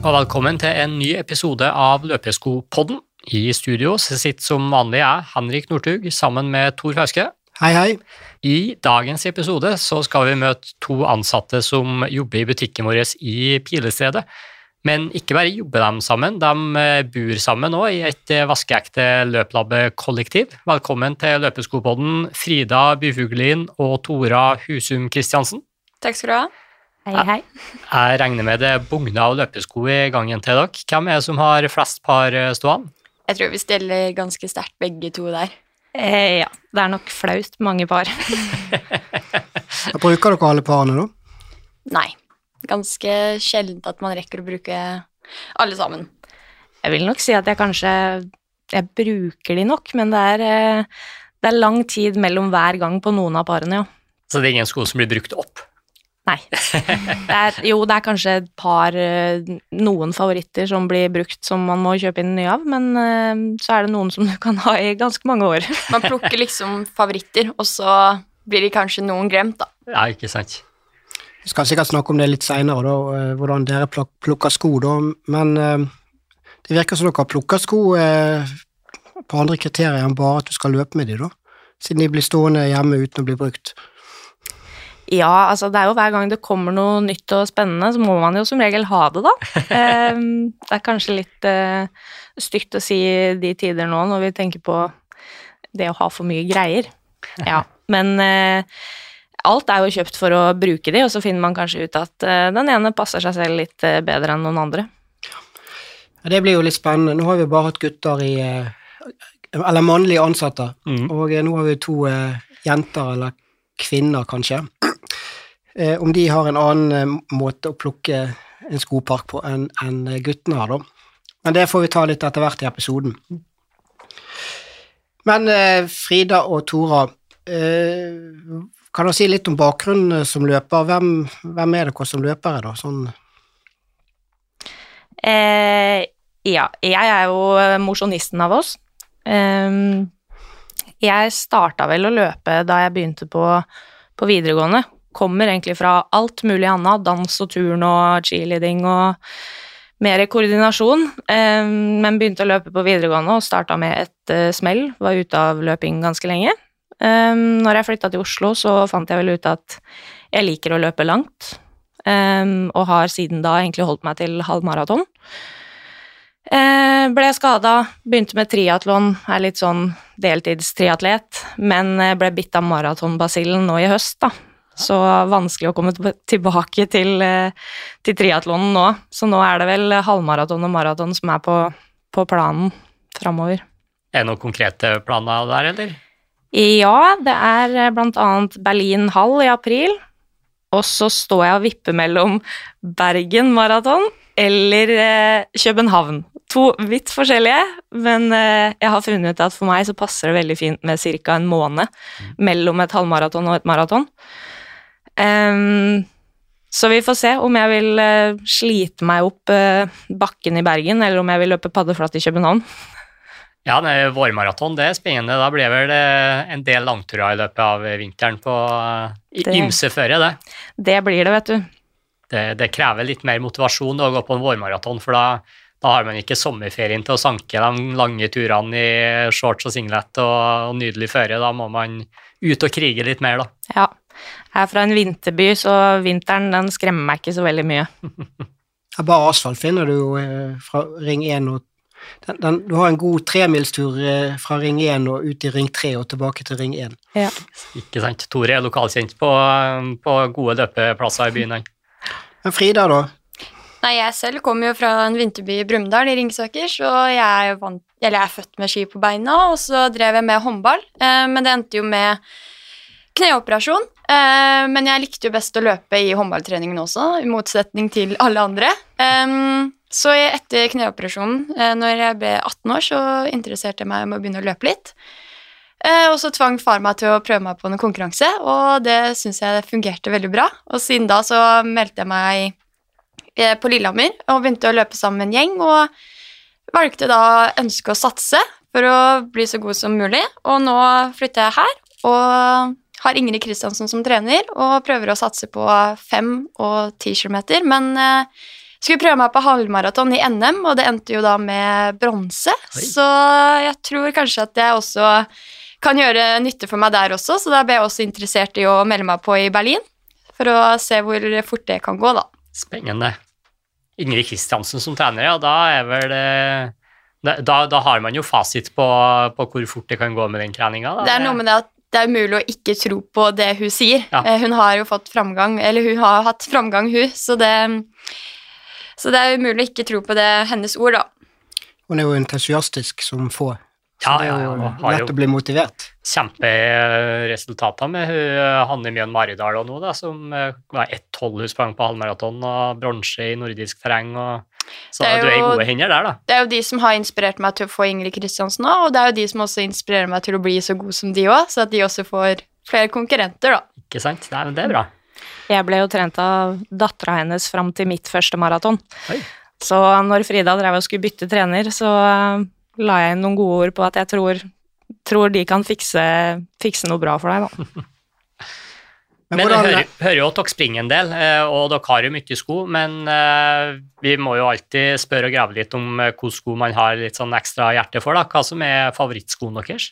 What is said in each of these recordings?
og velkommen til en ny episode av Løpesko-podden. I studio sitter som vanlig jeg, Henrik Northug, sammen med Tor Fauske. Hei, hei. I dagens episode så skal vi møte to ansatte som jobber i butikken vår i Pilestredet. Men ikke bare jobber de sammen, de bor sammen også i et vaskeekte løplabbe-kollektiv. Velkommen til Løpesko-podden, Frida Byfuglin og Tora Husum Kristiansen. Takk skal du ha. Hei, hei. Jeg regner med det bugner av løpesko i gangen til dere. Hvem er det som har flest par stående? Jeg tror vi stiller ganske sterkt begge to der. Ja, det er nok flaut mange par. Bruker dere alle parene da? Nei, ganske sjeldent at man rekker å bruke alle sammen. Jeg vil nok si at jeg bruker de nok, men det er lang tid mellom hver gang på noen av parene, ja. Så det er ingen sko som blir brukt opp? Nei. Det er kanskje et par, noen favoritter som blir brukt som man må kjøpe inn nye av, men så er det noen som du kan ha i ganske mange år. Man plukker liksom favoritter, og så blir de kanskje noen glemt da. Ja, ikke sant. Vi skal sikkert snakke om det litt senere da, hvordan dere plukker sko da, men det virker som dere plukker sko på andre kriterier enn bare at du skal løpe med de da, siden de blir stående hjemme uten å bli brukt. Ja, altså det er jo hver gang det kommer noe nytt og spennende, så må man jo som regel ha det da. Det er kanskje litt stygt å si de tider nå, når vi tenker på det å ha for mye greier. Ja, men alt er jo kjøpt for å bruke de, og så finner man kanskje ut at den ene passer seg selv litt bedre enn noen andre. Ja, det blir jo litt spennende. Nå har vi bare hatt gutter eller mannlige ansatte, og nå har vi to jenter eller kvinner kanskje. Om de har en annen måte å plukke en skopark på enn guttene har da. Men det får vi ta litt etter hvert i episoden. Men Frida og Tora, kan du si litt om bakgrunnen som løper? Hvem er dere som løpere da? Sånn. Ja, jeg er jo mosjonisten av oss. Jeg startet vel å løpe da jeg begynte på videregående. Kommer egentlig fra alt mulig annet, dans og turn og cheerleading og mer koordinasjon, men begynte å løpe på videregående og startet med et smell, var ute av løping ganske lenge. Når jeg flyttet til Oslo så fant jeg vel ut at jeg liker å løpe langt, og har siden da egentlig holdt meg til halvmaraton. Ble skadet, begynte med triathlon, er litt sånn deltidstriatlet, men ble bitt av maratonbasillen nå i høst da. Så vanskelig å komme tilbake til triathlonen nå. Så nå er det vel halvmaraton og maraton som er på planen fremover. Er det noen konkrete planer der, eller? Ja, det er blant annet Berlin Hall i april, og så står jeg og vipper mellom Bergen maraton eller København. To vidt forskjellige, men jeg har funnet ut at for meg så passer det veldig fint med cirka en måned mellom et halvmaraton og et maraton. Så vi får se om jeg vil slite meg opp bakken i Bergen, eller om jeg vil løpe paddeflatt i København. Ja, vårmaraton, det er spennende. Da blir vel en del langturer i løpet av vinteren på ymse føre, det. Det blir det, vet du. Det krever litt mer motivasjon å gå på en vårmaraton, for da har man ikke sommerferien til å sanke de lange turene i shorts og singlet og nydelig føre. Da må man ut og krige litt mer, da. Ja, jeg er fra en vinterby, så vinteren den skremmer meg ikke så veldig mye. Bare asfalt finner du jo fra Ring 1 og du har en god 3-milstur fra Ring 1 og ut i Ring 3 og tilbake til Ring 1. Ja. Ikke sant? Tore er lokalkjent på gode løpeplasser i byen. Men Frida da? Nei, jeg selv kommer jo fra en vinterby i Brumunddal i Ringsaker, så jeg er født med ski på beina, og så drev jeg med håndball, men det endte jo med kneoperasjon, men jeg likte jo best å løpe i håndballtreningen også, i motsetning til alle andre. Så etter kneoperasjonen, når jeg ble 18 år, så interesserte jeg meg om å begynne å løpe litt. Og så tvang far meg til å prøve meg på en konkurranse, og det synes jeg fungerte veldig bra. Og siden da så meldte jeg meg på Lillehammer og begynte å løpe sammen med en gjeng, og valgte da ønske å satse for å bli så god som mulig. Og nå flytter jeg her, og har Ingrid Kristiansen som trener, og prøver å satse på 5 og 10 kilometer, men skulle prøve meg på halvmaraton i NM, og det endte jo da med bronse. Så jeg tror kanskje at jeg også kan gjøre nytte for meg der også, så da ble jeg også interessert i å melde meg på i Berlin, for å se hvor fort det kan gå da. Spennende. Ingrid Kristiansen som trener, ja, da er vel... Da har man jo fasit på hvor fort det kan gå med den treningen. Da. Det er noe med det at det er umulig å ikke tro på det hun sier. Ja. Hun har jo fått framgang, eller hun har hatt framgang, så det er umulig å ikke tro på det hennes ord, da. Hun er jo entusiastisk som få, så det er jo lett å bli motivert. Kjemperesultater med Hanne Mjøen Maridal og nå, da, som var 1,12 hun sprang på halvmaraton og bronse i nordisk terreng, så du er i gode hender der, da. Det er jo de som har inspirert meg til å få Ingrid Kristiansen også, og det er jo de som også inspirerer meg til å bli så god som de også, så at de også får flere konkurrenter, da. Ikke sant? Nei, men det er bra. Jeg ble jo trent av datteren hennes frem til mitt første maraton. Så når Frida drev og skulle bytte trener, så la jeg inn noen gode ord på at jeg tror de kan fikse noe bra for deg, da. Men jeg hører jo at dere springer en del, og dere har jo mye sko, men vi må jo alltid spørre og grave litt om hvilke sko man har litt sånn ekstra hjerte for, da. Hva som er favorittskoen deres?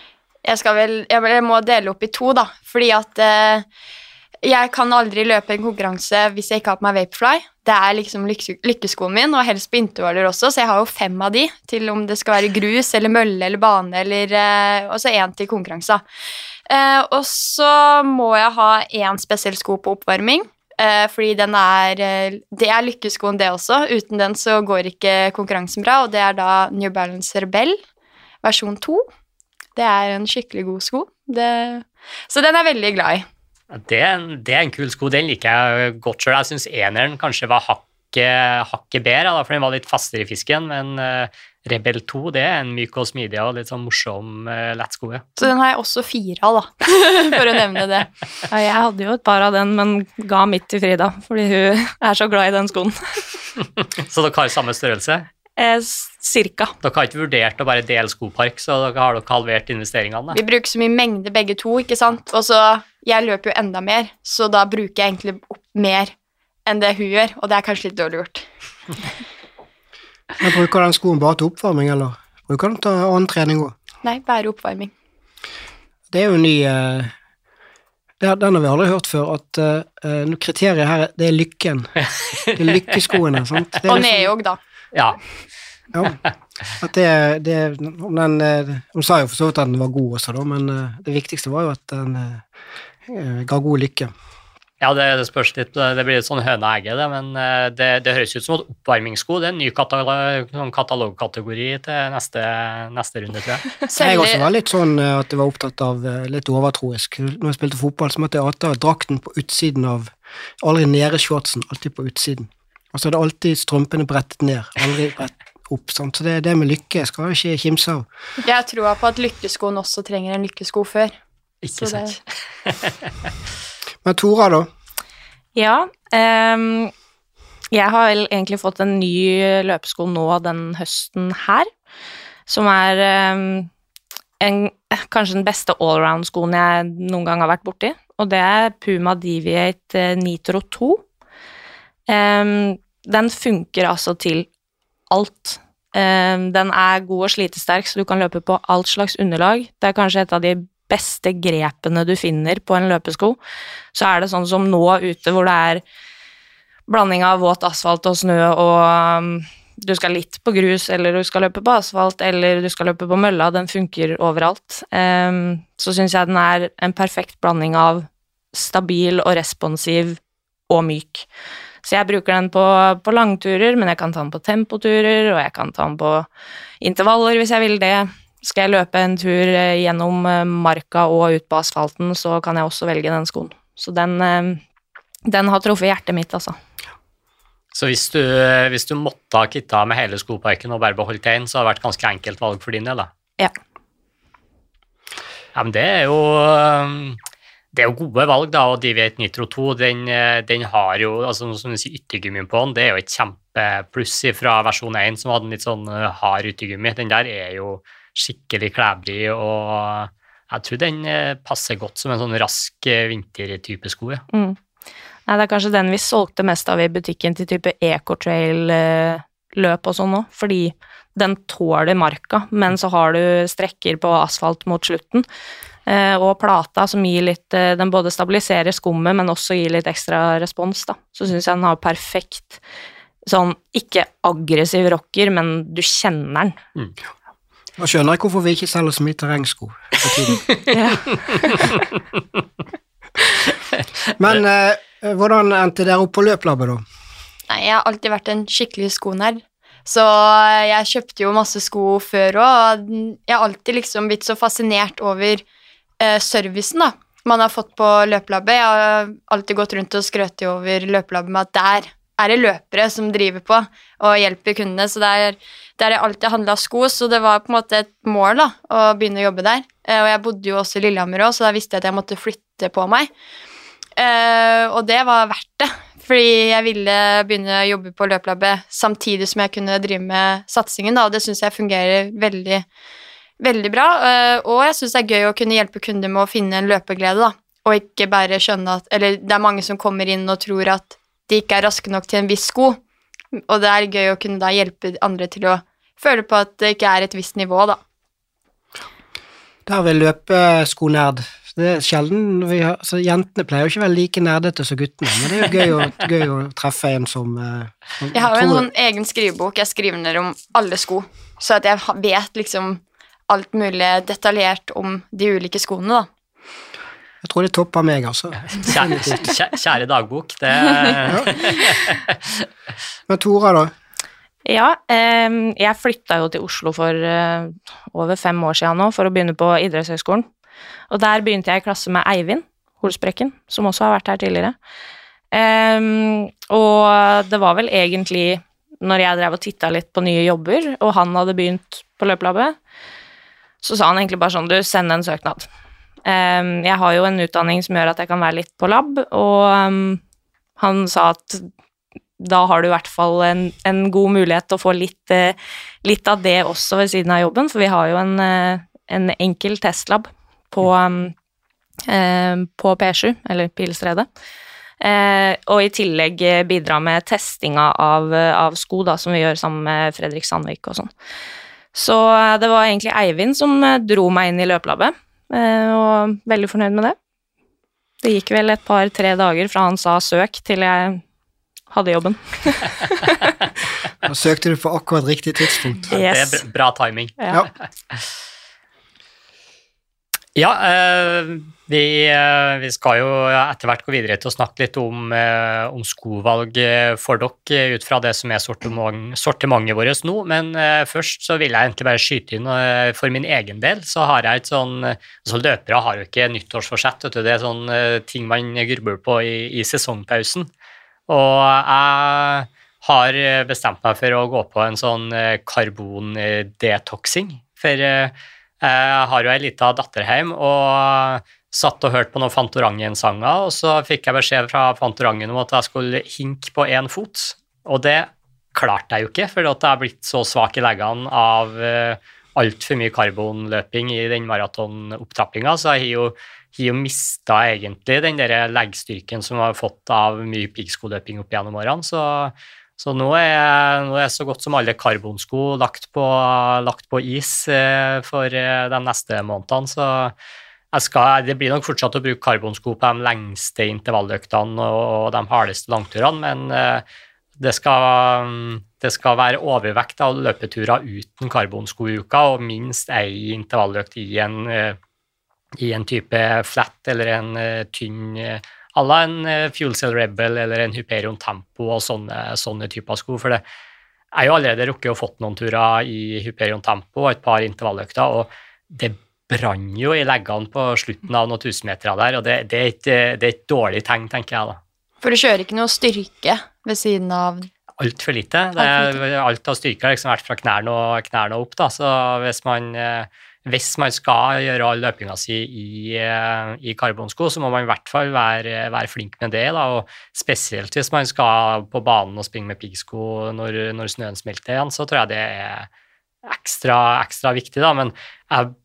Jeg må dele opp i to, da, fordi at jeg kan aldri løpe en konkurranse hvis jeg ikke har på meg Vaporfly. Det er liksom lykkeskoen min, og helst på intervaller også, så jeg har jo 5 av de, til om det skal være grus, eller mølle, eller bane, og så 1 til konkurranse. Og så må jeg ha 1 spesiell sko på oppvarming, fordi det er lykkeskoen det også. Uten den så går ikke konkurransen bra, og det er da New Balance Rebel, versjon 2. Det er en skikkelig god sko. Så den er jeg veldig glad i. Det er en kul sko, den liker jeg godt selv. Jeg synes eneren kanskje var hakket bedre, da, for den var litt fastere i fisken, men Rebel 2, det er en myk og smidig og litt sånn morsom lettsko. Ja. Så den har jeg også 4 av, da, for å nevne det. Ja, jeg hadde jo et par av den, men ga midt til Frida, fordi hun er så glad i den skoen. Så dere har samme størrelse? Cirka. Dere har ikke vurdert å bare dele skopark, så dere har halvert investeringene? Da. Vi bruker så mye mengde begge to, ikke sant? Og så, jeg løper jo enda mer, så da bruker jeg egentlig opp mer enn det hun gjør, og det er kanskje litt dårlig gjort. Men bruker den skoen bare til oppvarming, eller bruker den til annen trening også? Nei, bare oppvarming. Det er jo ny... Den har vi aldri hørt før, at kriteriet her, det er lykken. Det er lykkeskoene, sant? Og nedjogg, da. Ja. Ja, at hun sa jo for så vidt at den var god også da, men det viktigste var jo at den ga god lykke. Ja, det spørs litt, det blir litt sånn høne og egge det, men det høres ut som at oppvarmingssko, det er en ny katalogkategori til neste runde, tror jeg. Jeg også var litt sånn at jeg var opptatt av litt overtroisk. Når jeg spilte fotball, så måtte jeg alltid ha drakten på utsiden av, aldri nede shortsen, alltid på utsiden. Og så er det alltid strømpene brettet ned, aldri brettet opp, sant? Så det med lykke skal jeg ikke kimse av. Jeg tror på at lykkeskoen også trenger en lykkesko før. Ikke sant. Men Tora da? Ja, jeg har egentlig fått en ny løpesko nå den høsten her, som er kanskje den beste allround-skoen jeg noen gang har vært borti, og det er Puma Deviate Nitro 2. Den funker altså til alt. Den er god og slitesterk, så du kan løpe på alt slags underlag. Det er kanskje et av de beste grepene du finner på en løpesko. Så er det sånn som nå ute, hvor det er blanding av våt asfalt og snø, og du skal litt på grus, eller du skal løpe på asfalt, eller du skal løpe på mølla. Den funker overalt. Så synes jeg den er en perfekt blanding av stabil og responsiv og myk. Så jeg bruker den på langturer, men jeg kan ta den på tempoturer, og jeg kan ta den på intervaller hvis jeg vil det. Skal jeg løpe en tur gjennom marka og ut på asfalten, så kan jeg også velge den skoen. Så den har truffet hjertet mitt, altså. Så hvis du måtte ha kitta med hele skoparken og bare beholdt en, så har det vært ganske enkelt valg for din del, da? Ja. Ja, men det er jo gode valg, da, og Deviate Nitro 2, den har jo, altså som du sier, yttergummien på den, det er jo et kjempepluss fra versjon 1, som hadde en litt sånn hard yttergummi. Den der er jo skikkelig klebrig, og jeg tror den passer godt som en sånn rask vintertype sko, ja. Nei, det kanskje den vi solgte mest av i butikken til type ecotrail-løp og sånn nå, fordi den tåler marka, men så har du strekker på asfalt mot slutten, og plata som gir litt, den både stabiliserer skummet, men også gir litt ekstra respons da. Så synes jeg den har perfekt, sånn, ikke aggressiv rocker, men du kjenner den. Nå skjønner jeg hvorfor vi ikke selger så mye terrengsko på tiden. Men hvordan endte dere opp på løplabbet da? Nei, jeg har alltid vært en skikkelig skonerd. Så jeg kjøpte jo masse sko før også, og jeg har alltid liksom blitt så fascinert over servicen da, man har fått på løplabbet. Jeg har alltid gått rundt og skrøtet over løplabbet med at der det løpere som driver på og hjelper kundene, så der jeg alltid handlet sko, så det var på en måte et mål da, å begynne å jobbe der. Og jeg bodde jo også i Lillehammer også, så da visste jeg at jeg måtte flytte på meg. Og det var verdt det, fordi jeg ville begynne å jobbe på løplabbet samtidig som jeg kunne drive med satsingen da, og det synes jeg fungerer veldig, veldig bra, og jeg synes det er gøy å kunne hjelpe kunder med å finne en løpeglede da, og ikke bare skjønne at, eller det er mange som kommer inn og tror at de ikke er raske nok til en viss sko, og det er gøy å kunne da hjelpe andre til å føle på at det ikke er et visst nivå da. Der vil løpeskonerd. Det er sjelden så jentene pleier jo ikke å være like nerdete som guttene, men det er jo gøy å treffe en som jeg har jo en sånn egen skrivebok, jeg skriver ned om alle sko, så at jeg vet liksom alt mulig detaljert om de ulike skoene da. Jeg tror det topper meg, altså. Kjære dagbok, det... Men Tora da? Ja, jeg flyttet jo til Oslo for over 5 år siden nå, for å begynne på idrettshøyskolen. Og der begynte jeg i klasse med Eivind Holsprekken, som også har vært her tidligere. Og det var vel egentlig, når jeg drev og tittet litt på nye jobber, og han hadde begynt på løplabbet, så sa han egentlig bare sånn, du, send en søknad. Jeg har jo en utdanning som gjør at jeg kan være litt på lab, og han sa at da har du i hvert fall en god mulighet til å få litt av det også ved siden av jobben, for vi har jo en enkel testlab på P7, eller Pilestredet, og i tillegg bidra med testinga av sko da, som vi gjør sammen med Fredrik Sandvik og sånn. Så det var egentlig Eivind som dro meg inn i løplabbet, og veldig fornøyd med det. Det gikk vel et 2-3 dager fra han sa søk til jeg hadde jobben. Da søkte du på akkurat riktig tidspunkt. Yes. Det bra timing. Ja. Ja, vi skal jo etter hvert gå videre til å snakke litt om skovalg for dere ut fra det som er sortimentet vårt nå, men først så vil jeg egentlig bare skyte inn for min egen del, så har jeg et sånn, altså løpere har jo ikke nyttårsforsett, vet du, det er sånn ting man grubler på i sesongpausen, og jeg har bestemt meg for å gå på en sånn karbon-detoxing, for jeg har jo en liten datter hjem, og satt og hørt på noen Fantorangen-sanger, og så fikk jeg beskjed fra Fantorangen om at jeg skulle hinke på en fot, og det klarte jeg jo ikke, for at jeg har blitt så svak i leggene av alt for mye karbonløping i den maratonopptrappingen, så jeg har jo mistet egentlig den der leggstyrken som jeg har fått av mye piggskoløping opp gjennom årene, så nå er så godt som alle karbonsko lagt på is for de neste månedene, så det blir nok fortsatt å bruke karbonsko på de lengste intervalløktene og de hardeste langturene, men det skal være overvekt av løpeturer uten karbonsko i uka, og minst en intervalløkt i en type flat eller en tynn alla en Fuel Cell Rebel eller en Hyperion Tempo og sånne typer sko, for det er jo allerede rukket å fått noen turer i Hyperion Tempo og et par intervalløkter, og det branner jo i leggene på slutten av noen tusenmeter der, og det er et dårlig tegn, tenker jeg da. For du kjører ikke noe styrke ved siden av? Alt for lite. Alt av styrke har liksom vært fra knærne og opp, da, så hvis man skal gjøre all løpinga si i karbonsko, så må man i hvert fall være flink med det, da, og spesielt hvis man skal på banen og springe med piggsko når snøen smelter igjen, så tror jeg det er ekstra viktig, da, men jeg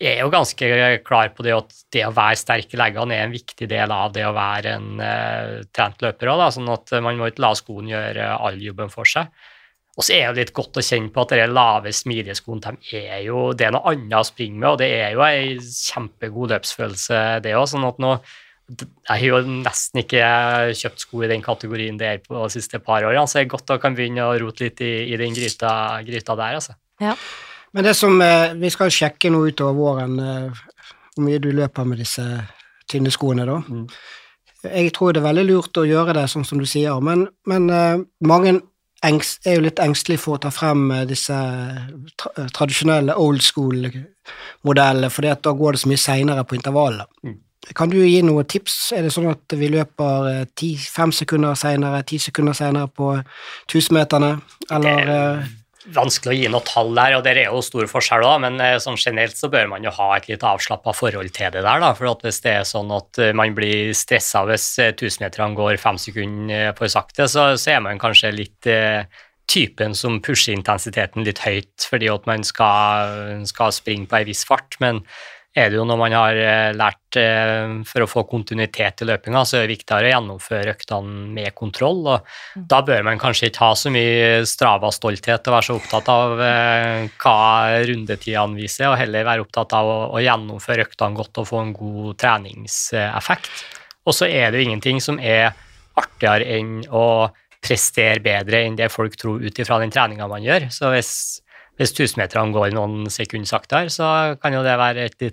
jo ganske klar på det at det å være sterk i leggene en viktig del av det å være en trent løper også, sånn at man må ikke la skoen gjøre all jobben for seg. Og så det litt godt å kjenne på at de lave, smidige skoene, det noe annet å springe med, og det jo en kjempegod løpsfølelse det også, sånn at nå, jeg har jo nesten ikke kjøpt sko i den kategorien der på de siste par årene, så det godt å kan begynne å rote litt i den gryta der, altså. Ja. Men det som, vi skal sjekke nå utover våren, hvor mye du løper med disse tynne skoene da. Jeg tror det veldig lurt å gjøre det, sånn som du sier, men mange jo litt engstelig for å ta frem disse tradisjonelle old school-modellene, fordi at da går det så mye senere på intervallet. Kan du gi noen tips? Det sånn at vi løper 5 sekunder senere, 10 sekunder senere på 1000-meterne, eller... Vanskelig å gi noe tall der, og det jo stor forskjell også, men sånn generelt så bør man jo ha et litt avslappet forhold til det der, da, for at hvis det sånn at man blir stresset hvis 1000-meterne går 5 sekunder for sakte, så man kanskje litt typen som pusher intensiteten litt høyt, fordi at man skal springe på en viss fart, men det jo når man har lært for å få kontinuitet i løpinga, så det viktigere å gjennomføre øktene med kontroll, og da bør man kanskje ikke ha så mye Strava-stolthet og være så opptatt av hva rundetidene viser, og heller være opptatt av å gjennomføre øktene godt og få en god treningseffekt. Og så det jo ingenting som artigere enn å prestere bedre enn det folk tror ut ifra den treninga man gjør, så hvis 1000-meterne går noen sekunder saktere, så kan jo det være et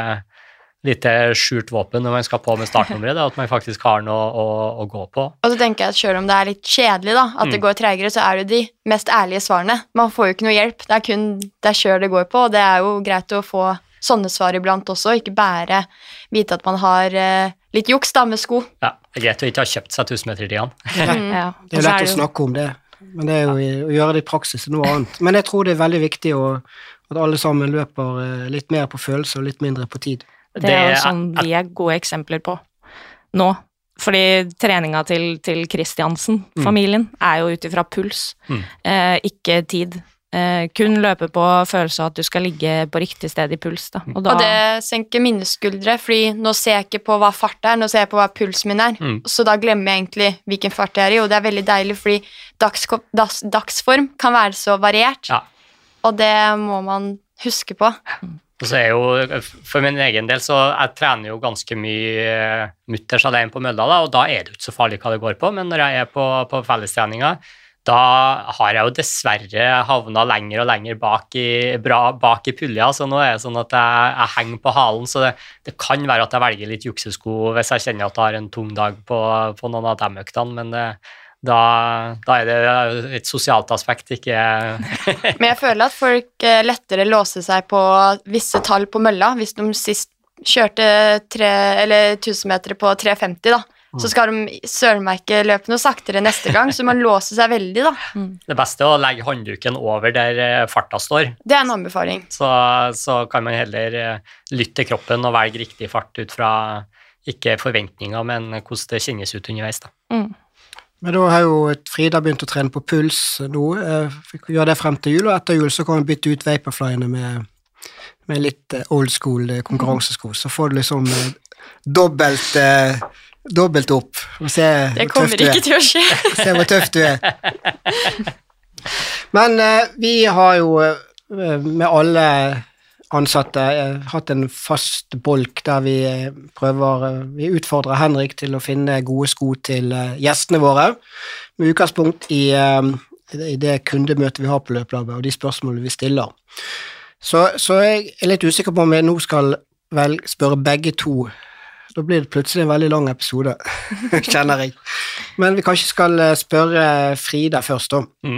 lite skjult våpen når man skal på med startnummeret, at man faktisk har noe å gå på. Og så tenker jeg at selv om det litt kjedelig da, at det går tregere, så det jo de mest ærlige svarene. Man får jo ikke noe hjelp, det kun det kjør det går på, og det jo greit å få sånne svar iblant også, ikke bare vite at man har litt juks da med sko. Ja, det greit å ikke ha kjøpt seg 1000-meter-tidene. Ja. Det lett å snakke om det. Men det jo å gjøre det i praksis noe annet. Men jeg tror det veldig viktig at alle sammen løper litt mer på følelse og litt mindre på tid. Det jo sånn vi gode eksempler på nå. Fordi treninga til Kristiansen, familien, jo utifra puls, ikke tid. Kun løpe på følelse av at du skal ligge på riktig sted i puls. Da. Og det senker mine skuldre, fordi nå ser jeg ikke på hva fart nå ser jeg på hva pulsen min så da glemmer jeg egentlig hvilken fart jeg i, og det veldig deilig, fordi dagsform kan være så variert, og det må man huske på. Og så jo, for min egen del, så jeg trener jo ganske mye mutters alene på mølla, da, og da det jo ikke så farlig hva det går på, men når jeg på fellestreninga, da har jeg jo dessverre havnet lenger og lenger bak i pulja, så nå det sånn at jeg henger på halen, så det kan være at jeg velger litt juksesko hvis jeg kjenner at jeg har en tung dag på noen av de øktene, men da det et sosialt aspekt, ikke... Men jeg føler at folk lettere låser seg på visse tall på mølla, hvis de sist kjørte 1000 meter på 3,50 da, så skal de sørmerke løpe noe saktere neste gang, så man låser seg veldig da. Det beste å legge håndduken over der farta står. Det en anbefaling. Så kan man heller lytte til kroppen og velge riktig fart ut fra ikke forventninger, men hvordan det kjennes ut underveis da. Men da har jo Frida begynt å trene på puls nå, fikk gjøre det frem til jul, og etter jul så kan man bytte ut Vaporflyene med litt old school konkurransesko, så får du liksom dobbelt opp, og se det kommer ikke til å skje. Se hvor tøft du Men vi har jo med alle ansatte hatt en fast bolk der vi utfordrer Henrik til å finne gode sko til gjestene våre, med utgangspunkt i det kundemøtet vi har på Løplabbet, og de spørsmålene vi stiller. Så jeg litt usikker på om jeg nå skal vel spørre begge to. Da blir det plutselig en veldig lang episode, kjenner jeg. Men vi kanskje skal spørre Frida først da.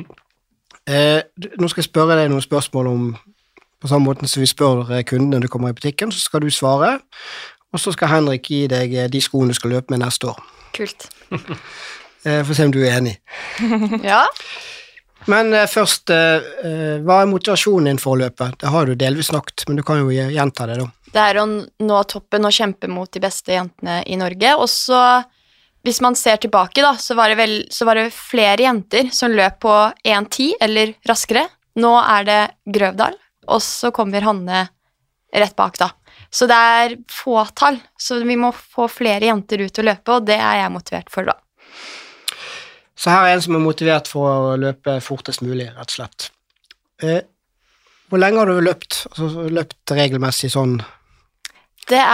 Nå skal jeg spørre deg noen spørsmål om, på samme måte som vi spør kundene når du kommer i butikken, så skal du svare, og så skal Henrik gi deg de skoene du skal løpe med neste år. Kult. For å se om du enig. Ja. Men først, hva motivasjonen din for å løpe? Det har du delvis snakket, men du kan jo gjenta det da. Det å nå toppen og kjempe mot de beste jentene i Norge, og så, hvis man ser tilbake da, så var det flere jenter som løp på 1,10 eller raskere. Nå det Grøvdal, og så kommer Hanne rett bak da. Så det fåtall, så vi må få flere jenter ut å løpe, og det jeg motivert for da. Så her en som motivert for å løpe fortest mulig, rett og slett. Hvor lenge har du løpt? Altså, løpt regelmessig sånn? Det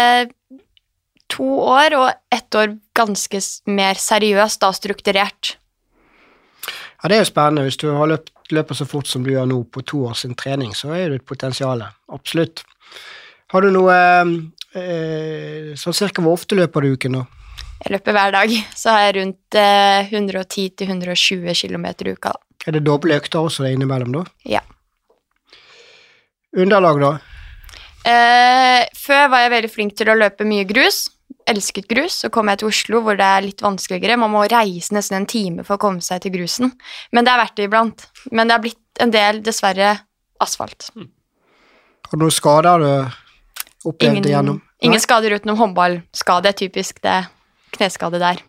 2 år, og 1 år ganske mer seriøst og strukturert. Ja, det jo spennende. Hvis du har løper så fort som du gjør nå på 2 års trening, så det et potensial. Absolutt. Har du noe sånn cirka hvor ofte løper du uken nå? Jeg løper hver dag, så har jeg rundt 110-120 kilometer i uka. Det doble økter også det innimellom da? Ja. Underlag da? Før var jeg veldig flink til å løpe mye grus. Elsket grus, så kom jeg til Oslo hvor det litt vanskeligere. Man må reise nesten en time for å komme seg til grusen. Men det har vært det iblant. Men det har blitt en del, dessverre, asfalt. Har du noen skader du opplevd igjennom? Ingen skader utenom håndballskade, typisk det kneskade der.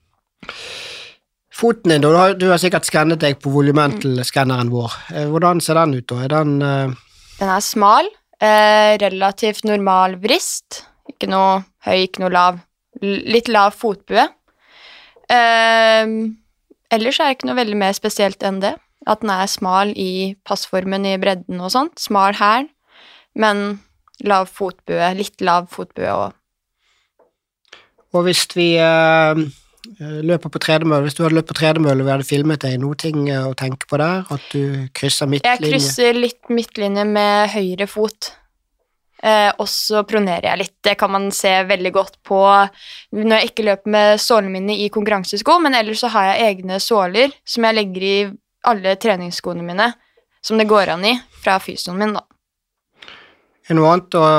Foten din, du har sikkert skannet deg på volumental-skanneren vår. Hvordan ser den ut da? Den smal, relativt normal vrist. Ikke noe høy, ikke noe lav. Litt lav fotbue. Ellers det ikke noe veldig mer spesielt enn det. At den smal i passformen i bredden og sånt. Smal her, men lav fotbue, litt lav fotbue. Og hvis vi løper på tredemølle, hvis du hadde løpt på tredemølle og vi hadde filmet deg, noe ting å tenke på der? At du krysser midtlinje? Jeg krysser litt midtlinje med høyre fot. Og så pronerer jeg litt. Det kan man se veldig godt på når jeg ikke løper med sålene mine i konkurransesko, men ellers så har jeg egne såler som jeg legger i alle treningsskoene mine, som det går an i fra fysioen min da. Noe annet å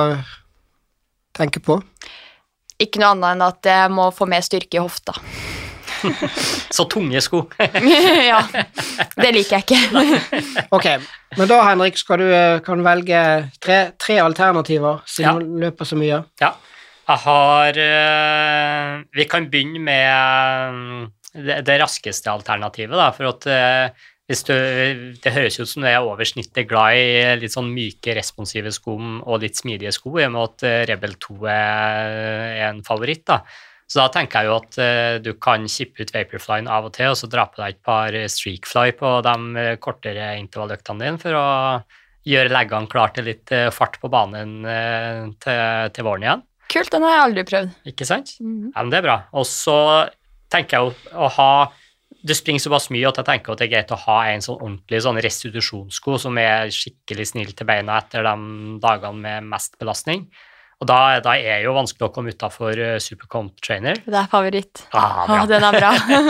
tenke på? Ikke noe annet enn at jeg må få mer styrke i hofta. Så tunge sko. Ja, det liker jeg ikke. Ok, men da Henrik, kan du velge tre alternativer, siden du løper så mye. Ja, jeg har vi kan begynne med det raskeste alternativet da, for at det høres ut som du over snittet glad i litt sånn myke, responsive sko og litt smidige sko, i og med at Rebel 2 en favoritt da. Så da tenker jeg jo at du kan kippe ut Vaporflyen av og til, og så dra på deg et par Streakfly på de kortere intervalløktene dine for å gjøre leggene klar til litt fart på banen til våren igjen. Kult, den har jeg aldri prøvd. Ikke sant? Ja, men det bra. Og så tenker jeg jo å du springer såpass mye at jeg tenker at det greit å ha en sånn ordentlig sånn restitusjonssko som skikkelig snill til beina etter de dagene med mest belastning. Og da jo vanskelig å komme utenfor Supercomp Trainer. Det favoritt. Bra. Den bra.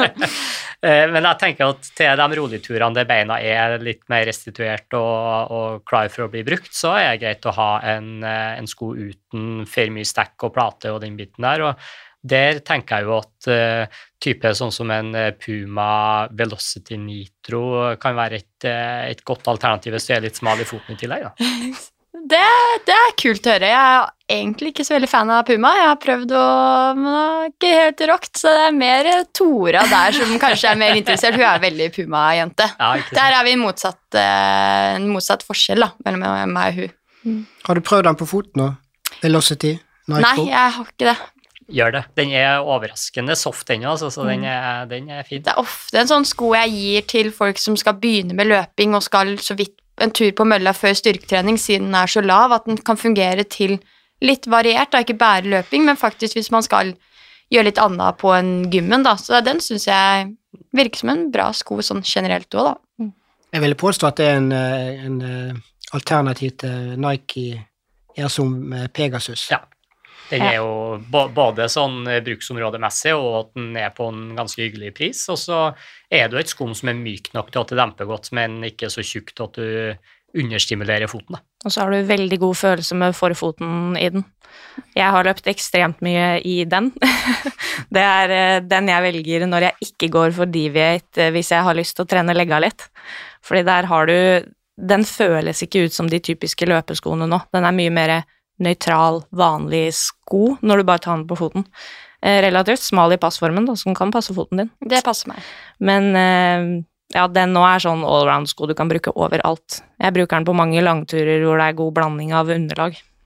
Men jeg tenker at til de rolige turene der beina litt mer restituert og klar for å bli brukt, så det greit å ha en sko uten for mye stekk og plate og den biten der, og der tenker jeg jo at type sånn som en Puma Velocity Nitro kan være et godt alternativ hvis du litt smal i foten i tillegg da. Det kult å høre. Jeg egentlig ikke så veldig fan av Puma. Jeg har prøvd men det ikke helt rokt, så det mer Tora der som kanskje mer interessert. Hun veldig Puma-jente. Ja, der vi en motsatt forskjell da, mellom meg og hun. Har du prøvd den på foten nå? Velocity? Nitro? Nei, jeg har ikke det. Gjør det. Den overraskende soft den også, så den fin. Det ofte en sånn sko jeg gir til folk som skal begynne med løping og skal så vidt en tur på mølla før styrketrening, siden den så lav, at den kan fungere til litt variert, da, ikke bare løping, men faktisk hvis man skal gjøre litt annet på en gymmen, da. Så den synes jeg virker som en bra sko sånn generelt også, da. Jeg ville påstå at det en alternativ til Nike som Pegasus. Ja. Den jo både sånn bruksområdemessig, og at den på en ganske hyggelig pris, og så det jo et skum som myk nok til at det demper godt, men ikke så tjukt at du understimulerer foten. Da. Og så har du veldig god følelse med forfoten i den. Jeg har løpt ekstremt mye i den. Det den jeg velger når jeg ikke går for Deviate hvis jeg har lyst til å trene legga litt. Fordi der har du, den føles ikke ut som de typiske løpeskoene nå. Den mye mer nøytral, vanlig sko når du bare tar den på foten. Relativt smal i passformen, da, som kan passe foten din. Det passer meg. Men ja, den nå sånn all-around sko du kan bruke overalt. Jeg bruker den på mange langturer hvor det god blanding av underlag.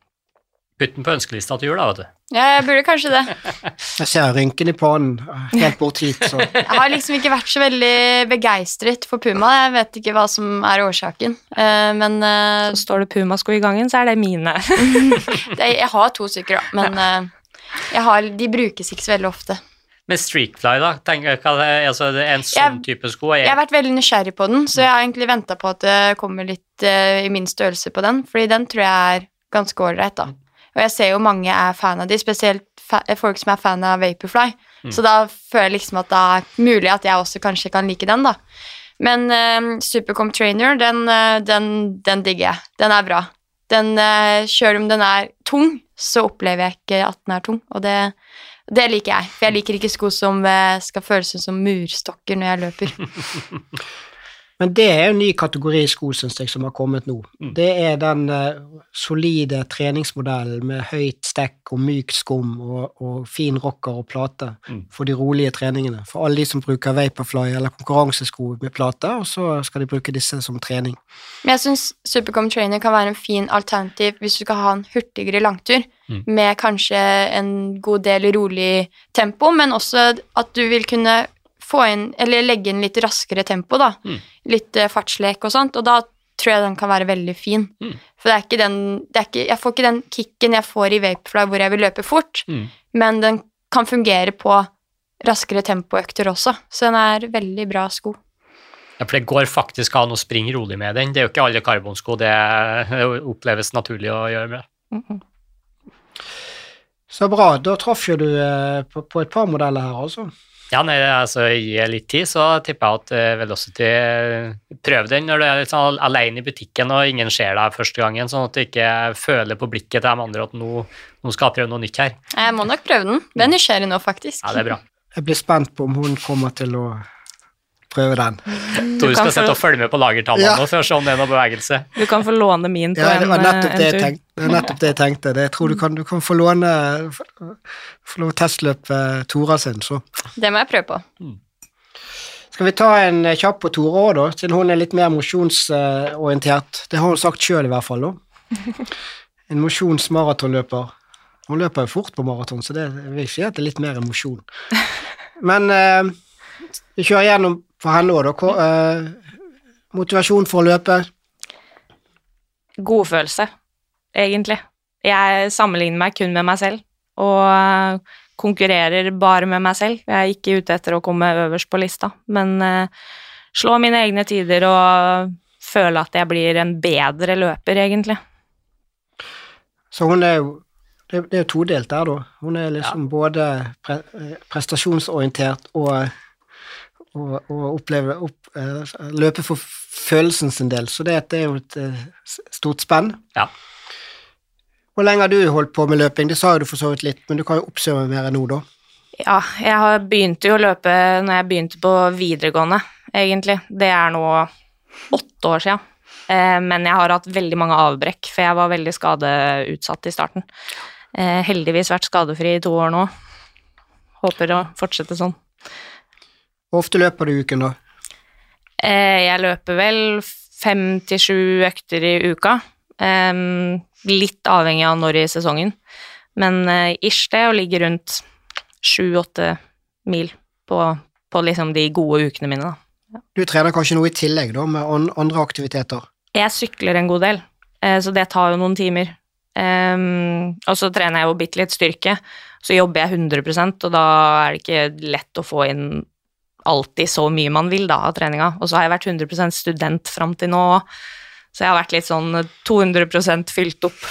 Putt den på ønskelista til jul, da, vet du. Ja, jeg burde kanskje det. Jeg ser rynken i pannen helt bort hit, så. Jeg har liksom ikke vært så veldig begeistret for Puma. Jeg vet ikke hva som er årsaken. Men Så står det Puma-sko i gangen, så er det mine. jeg har 2 stykker, da, men de brukes ikke så veldig ofte. Men Streakfly, da? Altså, det er en sånn type sko. Jeg har vært veldig nysgjerrig på den, så jeg har egentlig ventet på at det kommer litt i min størrelse på den, fordi den tror jeg er ganske ålreit, da. Og jeg ser jo mange er fan av de, spesielt folk som er fan av Vaporfly. Så da føler jeg liksom at det er mulig at jeg også kanskje kan like den, da. Men Supercomp Trainer, den digger jeg. Den er bra. Selv om den er tung, så opplever jeg ikke at den er tung, og det liker jeg. For jeg liker ikke sko som skal føles som murstokker når jeg løper. Men det er jo en ny kategori sko, synes jeg, som har kommet nå. Det er den solide treningsmodellen med høyt stekk og myk skum og fin rocker og plate for de rolige treningene. For alle de som bruker Vaporfly eller konkurransesko med plate, og så skal de bruke disse som trening. Men jeg synes Supercomp Trainer kan være en fin alternativ hvis du skal ha en hurtigere langtur, med kanskje en god del rolig tempo, men også at du vil kunne få inn, eller legge inn litt raskere tempo, da. Litt fartslek og sånt, og da tror jeg den kan være veldig fin. For jeg får ikke den kicken jeg får i Vaporfly hvor jeg vil løpe fort, men den kan fungere på raskere tempoøkter også, så den er veldig bra sko. Ja, for det går faktisk an å springe rolig med den. Det er jo ikke alle karbonsko det oppleves naturlig å gjøre med. Så bra, da traff jo du på et par modeller her, altså. Ja, altså i litt tid så tipper jeg at Velocity prøv den når du er litt sånn alene i butikken og ingen ser deg første gangen, sånn at du ikke føler på blikket til de andre at nå skal jeg prøve noe nytt her. Jeg må nok prøve den. Den er nysgjerrig nå, faktisk. Ja, det er bra. Jeg blir spent på om hun kommer til å prøve den. Du skal sette og følge med på lagertallene nå for å se om det er noe bevegelse. Du kan få låne min på det var nettopp en tur. Det var nettopp det jeg tenkte. Jeg tror du kan få lov å testløpe Tora sin, så. Det må jeg prøve på. Skal vi ta en kjapp på Tora også, da, siden hun er litt mer mosjonsorientert. Det har hun sagt selv i hvert fall, da. En mosjonsmaratonløper. Hun løper jo fort på maraton, så det vil ikke si at det er litt mer emosjon. Men vi kjører gjennom for henne også, da. Motivasjon for å løpe? Godfølelse, egentlig. Jeg sammenligner meg kun med meg selv, og konkurrerer bare med meg selv. Jeg er ikke ute etter å komme øverst på lista, men slå mine egne tider og føle at jeg blir en bedre løper, egentlig. Så hun er jo, det er jo todelt der da. Hun er liksom både prestasjonsorientert og løpe for følelsen sin del, så det er jo et stort spenn. Ja. Hvor lenge har du holdt på med løping? Det sa jo du for så vidt litt, men du kan jo oppsummere mer nå da. Ja, jeg begynte jo å løpe når jeg begynte på videregående, egentlig. Det er nå 8 år siden. Men jeg har hatt veldig mange avbrekk, for jeg var veldig skadeutsatt i starten. Heldigvis vært skadefri i 2 år nå. Håper å fortsette sånn. Hvor ofte løper du i uken da? Jeg løper vel 5 til 7 økter i uka. Litt avhengig av når i sesongen. Men ish det å ligge rundt 7-8 mil på liksom de gode ukene mine da. Ja. Du trener kanskje noe i tillegg da, med andre aktiviteter? Jeg sykler en god del, så det tar jo noen timer. Og så trener jeg jo bitte litt styrke, så jobber jeg 100%, og da er det ikke lett å få inn alltid så mye man vil da av treninga. Og så har jeg vært 100% student frem til nå, så jeg har vært litt sånn 200% fylt opp.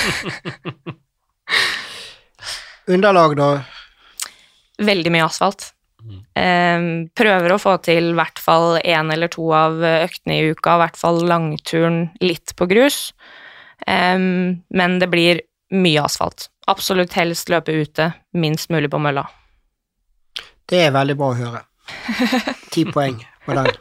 Underlag da? Veldig mye asfalt. Prøver å få til i hvert fall 1 eller 2 av øktene i uka, i hvert fall langturen litt på grus, men det blir mye asfalt. Absolutt helst løpe ute, minst mulig på mølla. Det er veldig bra å høre. 10 poeng på den.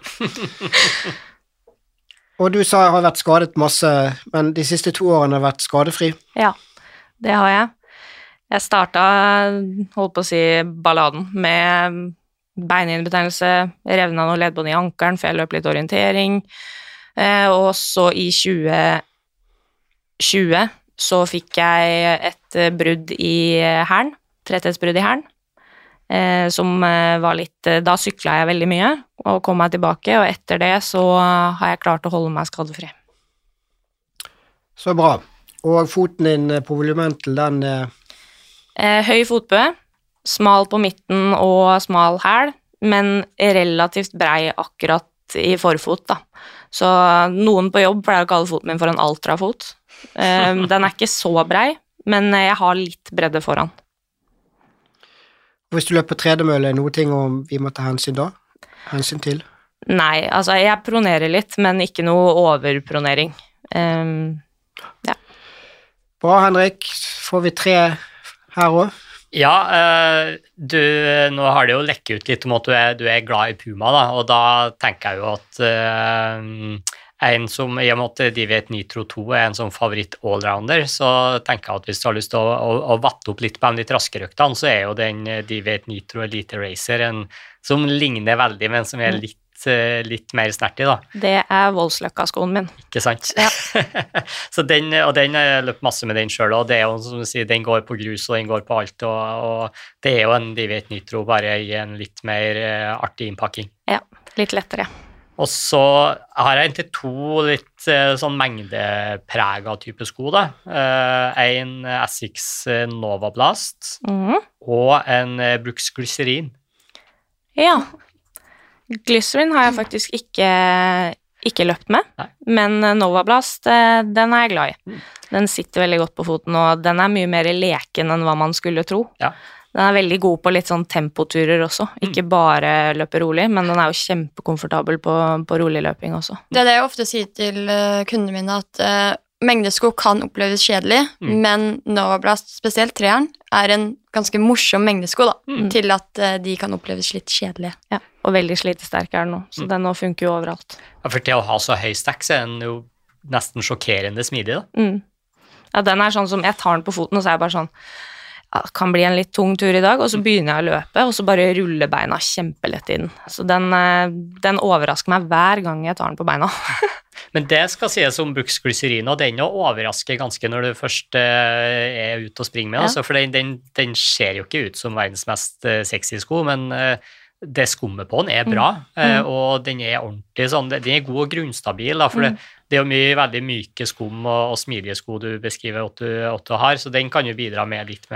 Og du sa jeg har vært skadet masse, men de siste 2 årene har vært skadefri? Ja, det har jeg. Jeg startet, holdt på å si, balladen med beininbetennelse, revna noe ledbånd i ankelen, for jeg løp litt orientering, og så i 2020 så fikk jeg et brudd i hælen, tretthetsbrudd i hælen, som var litt, da syklet jeg veldig mye og kom meg tilbake, og etter det så har jeg klart å holde meg skadefri. Så bra. Og foten din på volumentel, den høy fotbø, smal på midten og smal hæl, men relativt brei akkurat i forfot da. Så noen på jobb pleier å kalle foten min for en altrafot. Den ikke så brei, men jeg har litt bredde foran. Hvis du løper tredemølle, noe ting om vi må ta hensyn til? Nei, altså jeg pronerer litt, men ikke noe overpronering. Ja. Bra, Henrik. Får vi 3 her også? Ja, nå har det jo lekket ut litt om at du er glad i Puma, da, og da tenker jeg jo at en som, i og med at Deviate Nitro 2 er en sånn favoritt allrounder, så tenker jeg at hvis du har lyst til å vatte opp litt på de litt raske røktene, så er jo den Deviate Nitro Elite Racer en som ligner veldig, men som er litt mer snertig, da. Det Voldsløkka-skoen min. Ikke sant? Ja. Så den har jeg løpt masse med den selv, og det er jo, som du sier, den går på grus, og den går på alt, og det er jo en Deviate Nitro, bare i en litt mer artig innpakking. Ja, litt lettere. Og så har jeg egentlig 2 litt sånn mengdepreget type sko, da. En Asics Nova Blast, og en Brooks Glycerin. Ja, Glycerin har jeg faktisk ikke løpt med, men Nova Blast, den jeg glad i. Den sitter veldig godt på foten, og den mye mer leken enn hva man skulle tro. Ja. Den veldig god på litt sånn tempoturer også, ikke bare løpe rolig, men den jo kjempekomfortabel på rolig løping også. Det det jeg ofte sier til kundene mine, at mengdesko kan oppleves kjedelig, men Nova Blast, spesielt 3-eren, en ganske morsom mengdesko da, til at de kan oppleves litt kjedelige. Ja, og veldig slitesterk den nå, så den nå funker jo overalt. Ja, for til å ha så høy stack, så den jo nesten sjokkerende smidig, da. Ja, den sånn som jeg tar den på foten, og så jeg bare sånn, ja, det kan bli en litt tung tur i dag, og så begynner jeg å løpe, og så bare ruller beina kjempelett inn. Så den overrasker meg hver gang jeg tar den på beina. Men det skal sies om Brooks Glycerin, og den overrasker ganske når du først ute og springer med, altså, for den ser jo ikke ut som verdens mest sexy sko, men det skummet på den bra, og den ordentlig sånn, den god og grunnstabil, da, for det jo veldig myke skum og smidige sko du beskriver at du har, så den kan jo bidra med litt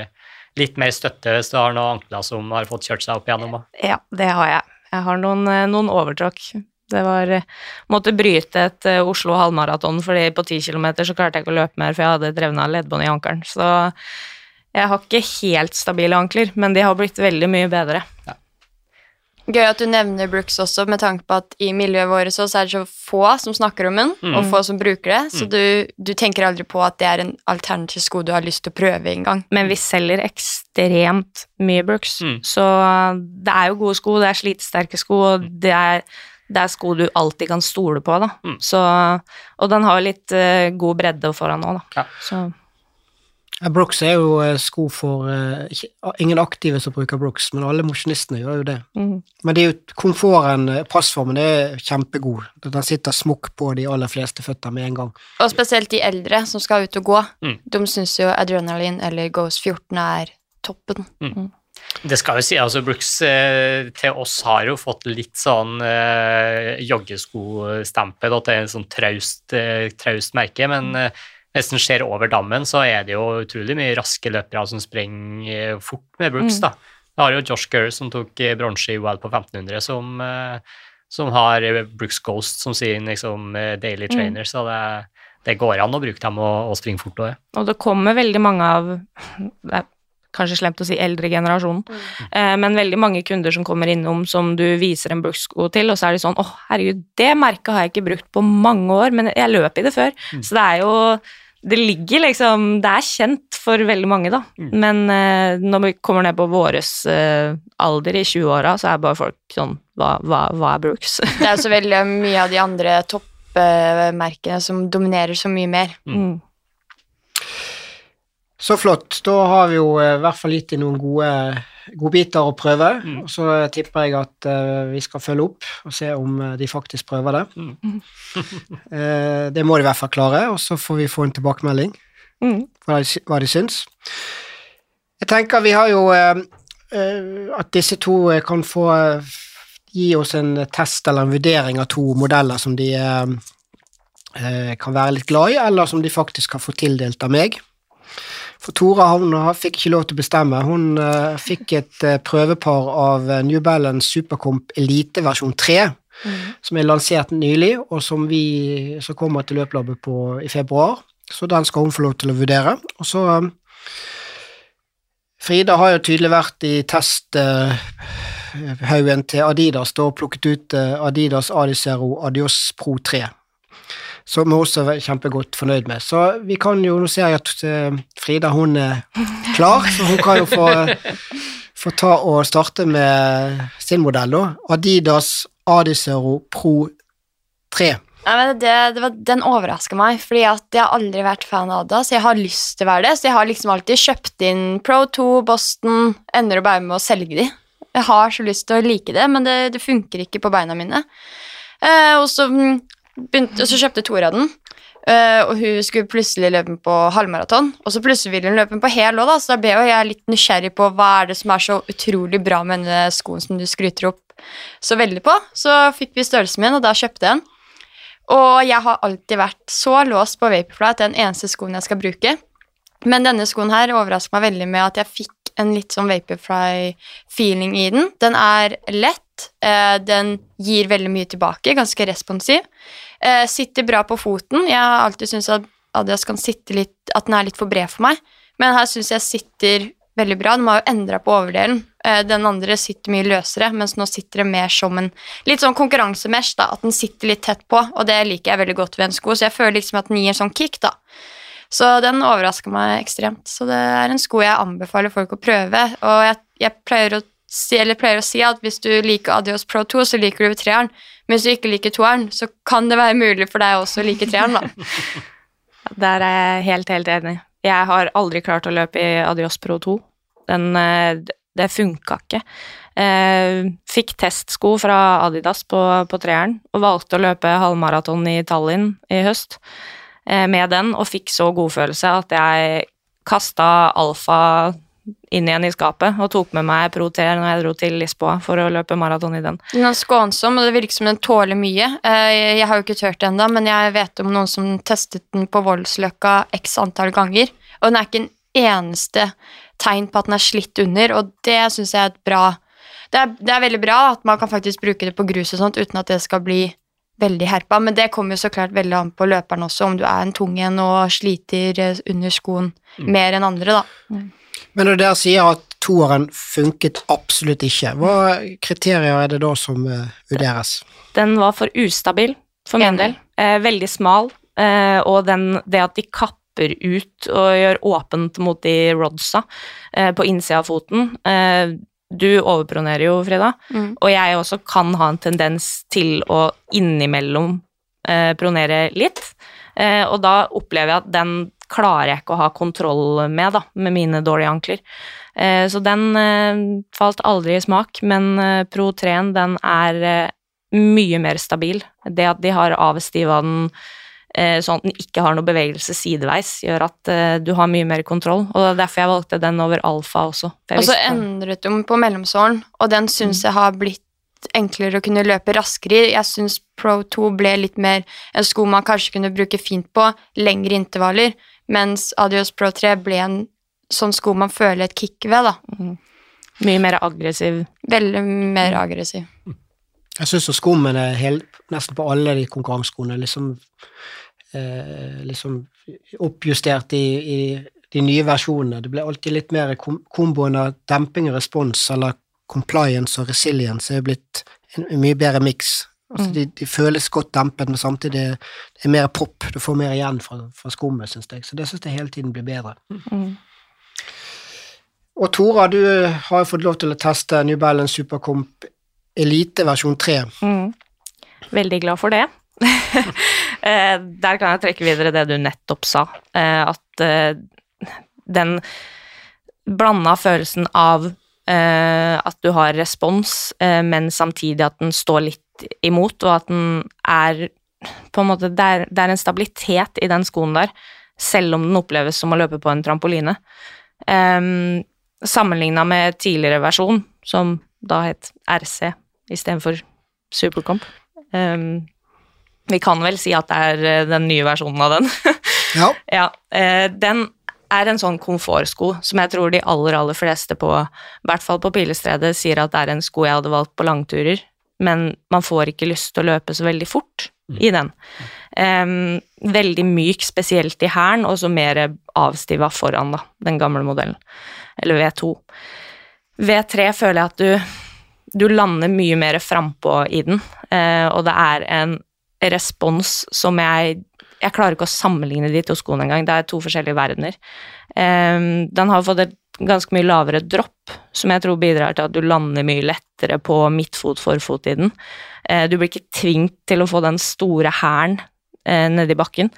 mer støtte hvis du har noen ankler som har fått kjørt seg opp igjennom. Ja, det har jeg. Jeg har noen overtråkk. Det måtte bryte et Oslo halvmaraton, fordi på 10 kilometer så klarte jeg ikke å løpe mer, for jeg hadde drevnet leddbånd i ankelen. Så jeg har ikke helt stabile ankler, men de har blitt veldig mye bedre. Ja. Gøy at du nevner Brooks også, med tanke på at i miljøet vårt så det så få som snakker om den, og få som bruker det, så du tenker aldri på at det en alternativ sko du har lyst til å prøve en gang. Men vi selger ekstremt mye Brooks, så det jo gode sko, det slitesterke sko, og det sko du alltid kan stole på, da. Så, og den har litt god bredde foran nå, da. Ja. Så. Brooks jo sko for ingen aktive som bruker Brooks, men alle mosjonistene gjør jo det. Men det jo komforten, passformen kjempegod. Den sitter smukk på de aller fleste føtter med en gang. Og spesielt de eldre som skal ut og gå, de synes jo Adrenaline eller Ghost 14 toppen. Det skal jo si, altså Brooks til oss har jo fått litt sånn joggeskostempel, at det en sånn traust merke, men hvis den skjer over dammen, så det jo utrolig mye raske løpere som sprenger fort med Brooks, da. Det har jo Josh Gurr som tok bronse i UL på 1500, som har Brooks Ghost som sin liksom, daily trainer, så det går an å bruke dem og springe fort også. Og det kommer veldig mange av, kanskje slemt å si eldre generasjonen, men veldig mange kunder som kommer innom som du viser en Brooks-sko til, og så de sånn, herregud, det merket har jeg ikke brukt på mange år, men jeg løp i det før. Så det jo det ligger liksom, det kjent for veldig mange da, men når vi kommer ned på våres alder i 20-åra, så bare folk sånn, hva Brooks? Det så veldig mye av de andre toppmerkene som dominerer så mye mer. Så flott, da har vi jo i hvert fall gitt i noen gode biter å prøve, og så tipper jeg at vi skal følge opp og se om de faktisk prøver det. Det må de i hvert fall klare, og så får vi få en tilbakemelding. hva de syns. Jeg tenker vi har jo at disse to kan få gi oss en test eller en vurdering av to modeller som de kan være litt glad i, eller som de faktisk har fått tildelt av meg. For Tora, hun fikk ikke lov til å bestemme. Hun fikk et prøvepar av New Balance Supercomp Elite versjon 3, som lansert nylig, og som kommer til løplabbet i februar. Så den skal hun få lov til å vurdere. Og så Frida har jo tydelig vært i testhaugen til Adidas, og plukket ut Adidas Adizero Adios Pro 3. Som vi også er kjempegodt fornøyd med. Så vi kan jo, nå ser jeg at Frida, hun klar, så hun kan jo få ta og starte med sin modell da. Adidas Adizero Pro 3. Ja, men den overrasker meg, fordi at jeg har aldri vært fan av Adidas, jeg har lyst til å være det, så jeg har liksom alltid kjøpt inn Pro 2, Boston, ender å bare med å selge de. Jeg har så lyst til å like det, men det funker ikke på beina mine. Og så kjøpte Tora den, og hun skulle plutselig løpe på halvmaraton, og så plutselig ville hun løpe på hel også da, så da ble jo jeg litt nysgjerrig på hva det som så utrolig bra med denne skoen som du skryter opp så veldig på. Så fikk vi størrelsen min, og da kjøpte jeg den. Og jeg har alltid vært så låst på Vaporfly at det den eneste skoen jeg skal bruke. Men denne skoen her overrasket meg veldig med at jeg fikk en litt sånn Vaporfly-feeling i den. Den lett, den gir veldig mye tilbake, ganske responsiv. Sitter bra på foten. Jeg har alltid syntes at Adidas kan sitte litt, at den litt for bred for meg. Men her synes jeg sitter veldig bra. De har jo endret på overdelen. Den andre sitter mye løsere, mens nå sitter det mer som en litt sånn konkurransemesh, da, at den sitter litt tett på, og det liker jeg veldig godt ved en sko, så jeg føler liksom at den gir en sånn kick, da. Så den overrasker meg ekstremt. Så det en sko jeg anbefaler folk å prøve, og jeg pleier å si at hvis du liker Adios Pro 2, så liker du 3-eren. Men hvis du ikke liker 2-eren, så kan det være mulig for deg også å like 3-eren, da. Der jeg helt enig. Jeg har aldri klart å løpe i Adios Pro 2. Det funket ikke. Fikk testsko fra Adidas på 3-eren, og valgte å løpe halvmaraton i Tallinn i høst med den, og fikk så god følelse at jeg kastet alfa inn igjen i skapet, og tok med meg Pro 3 når jeg dro til Lisboa for å løpe maraton i den. Den skånsom, og det virker som den tåler mye. Jeg har jo ikke tørt det enda, men jeg vet om noen som testet den på Voldsløkka x antall ganger, og den ikke en eneste tegn på at den slitt under, og det synes jeg et bra... Det veldig bra at man kan faktisk bruke det på grus og sånt, uten at det skal bli veldig herpa, men det kommer jo så klart veldig an på løperen også, om du en tung en og sliter under skoen mer enn andre, da. Men når dere sier at 2-eren funket absolutt ikke, hva kriterier det da som vurderes? Den var for ustabil, for min del. Veldig smal, og det at de kapper ut og gjør åpent mot de rodsa på innsida av foten. Du overpronerer jo, Frida, og jeg også kan ha en tendens til å innimellom pronere litt, og da opplever jeg at den klarer jeg ikke å ha kontroll med, da, med mine dårlige ankler. Så den falt aldri i smak, men Pro 3-en, den mye mer stabil. Det at de har avstiva den sånn at den ikke har noe bevegelse sideveis, gjør at du har mye mer kontroll, og det derfor jeg valgte den over alfa også. Og så endret de på mellomsålen, og den synes jeg har blitt enklere å kunne løpe raskere i. Jeg synes Pro 2 ble litt mer en sko man kanskje kunne bruke fint på, lengre intervaller, mens Adios Pro 3 ble en sånn sko man føler et kick ved, da. Mye mer aggressiv. Veldig mer aggressiv. Jeg synes at skummen nesten på alle de konkurranseskoene liksom oppjustert i de nye versjonene. Det ble alltid litt mer komboen av demping og respons, eller compliance og resilience er blitt en mye bedre mix. Altså de føles godt dempet, men samtidig det mer pop, du får mer igjen fra skummet, synes jeg. Så det synes jeg hele tiden blir bedre. Og Tora, du har jo fått lov til å teste New Balance Supercomp Elite versjon 3. Veldig glad for det. Der kan jeg trekke videre det du nettopp sa, at den blanda følelsen av at du har respons, men samtidig at den står litt imot, og at den på en måte, det en stabilitet i den skoen der, selv om den oppleves som å løpe på en trampoline. Sammenlignet med tidligere versjon, som da het RC i stedet for Supercomp. Vi kan vel si at det den nye versjonen av den. Ja. Ja, den en sånn komfortsko som jeg tror de aller fleste på, i hvert fall på Pilestredet, sier at det en sko jeg hadde valgt på langturer, men man får ikke lyst til å løpe så veldig fort i den. Veldig myk, spesielt i hælen, og så mer avstiva foran da, den gamle modellen, eller V2. V3 føler jeg at du lander mye mer frempå i den, og det en respons som jeg klarer ikke å sammenligne de to skoene engang, det to forskjellige verdener. Den har fått et ganske mye lavere dropp, som jeg tror bidrar til at du lander mye lettere på midtfot, forfot i den. Du blir ikke tvingt til å få den store hælen nede i bakken.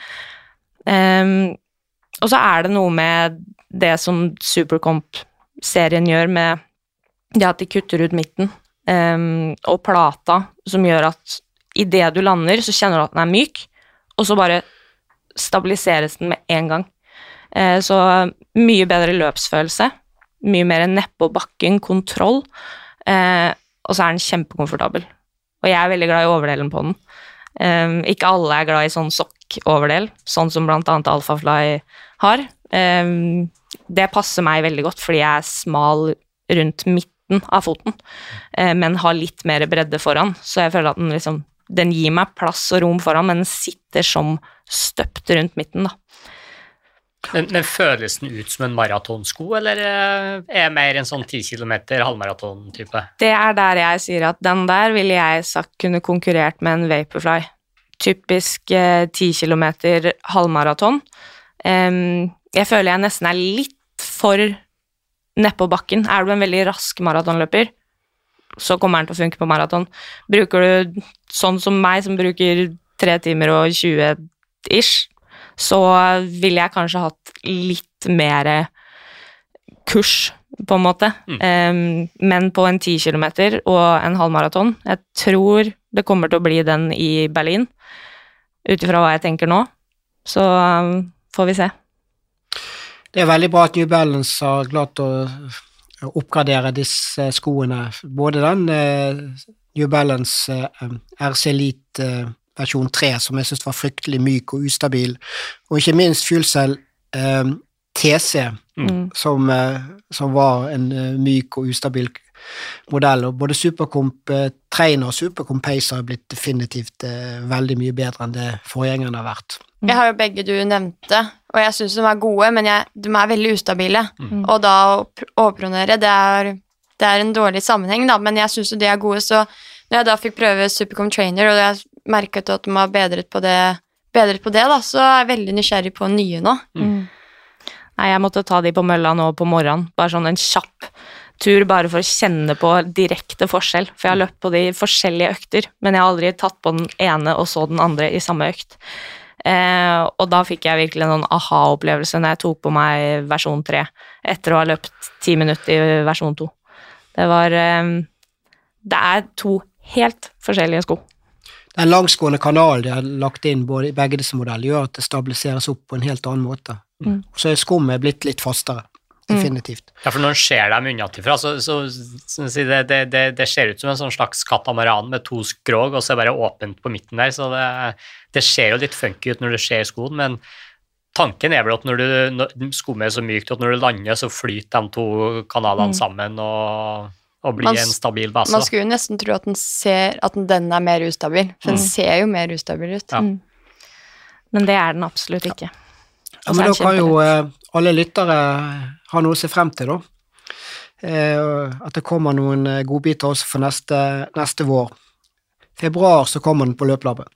Og så det noe med det som Supercomp-serien gjør med det at de kutter ut midten, og plata, som gjør at i det du lander, så kjenner du at den myk, og så bare stabiliseres den med en gang. Så mye bedre løpsfølelse, mye mer nedpå bakken, kontroll, og så den kjempekomfortabel. Og jeg veldig glad i overdelen på den. Ikke alle glad i sånn sokk-overdel, sånn som blant annet Alphafly har. Det passer meg veldig godt, fordi jeg smal rundt midten av foten, men har litt mer bredde foran, så jeg føler at den gir meg plass og rom foran, men den sitter som støpt rundt midten da. Men føles den ut som en maratonsko, eller mer en sånn 10 kilometer halvmaraton-type? Det der jeg sier at den der ville jeg sagt kunne konkurrert med en Vaporfly. Typisk 10 kilometer halvmaraton. Jeg føler jeg nesten litt for nedpå bakken. Du en veldig rask maratonløper, så kommer den til å funke på maraton. Bruker du sånn som meg, som bruker 3 timer og 20-ish, så ville jeg kanskje hatt litt mer kurs, på en måte. Men på en 10 kilometer og en halvmaraton, jeg tror det kommer til å bli den i Berlin, utifra hva jeg tenker nå. Så får vi se. Det veldig bra at New Balance har klart å oppgradere disse skoene. Både den New Balance RC Elite versjon 3, som jeg synes var fryktelig myk og ustabil, og ikke minst FuelCell TC, som var en myk og ustabil modell, og både Supercomp Trainer og Supercomp Pacer har blitt definitivt veldig mye bedre enn det forgjengerne har vært. Jeg har jo begge du nevnte, og jeg synes de gode, men de veldig ustabile, og da å overpronere, det en dårlig sammenheng da, men jeg synes jo de gode, så når jeg da fikk prøve Supercomp Trainer, og jeg merket at de var bedret på det da, så jeg veldig nysgjerrig på nye nå. Nei, jeg måtte ta de på mølla nå på morgenen, bare sånn en kjapp tur, bare for å kjenne på direkte forskjell, for jeg har løpt på de forskjellige økter, men jeg har aldri tatt på den ene og så den andre i samme økt. Og da fikk jeg virkelig en aha-opplevelse når jeg tok på meg versjon 3, etter å ha løpt 10 minutter i versjon 2. Det 2 helt forskjellige sko. Den langsgående kanalen de har lagt inn både i begge disse modellene gjør at det stabiliseres opp på en helt annen måte. Så skummet blitt litt fastere, definitivt. Ja, for når den ser dem unnatifra, så det ser ut som en sånn slags katamaran med 2 skrog, og så bare åpent på midten der, så det ser jo litt funky ut når du ser skoen, men tanken vel at når skummet så mykt, at når du lander, så flyter de 2 kanalene sammen, og blir en stabil base. Man skulle jo nesten tro at den mer ustabil, for den ser jo mer ustabil ut. Ja. Men det den absolutt ikke. Ja, men da kan jo alle lyttere ha noe å se frem til da. At det kommer noen godbiter også for neste vår. Februar så kommer den på løplabbet.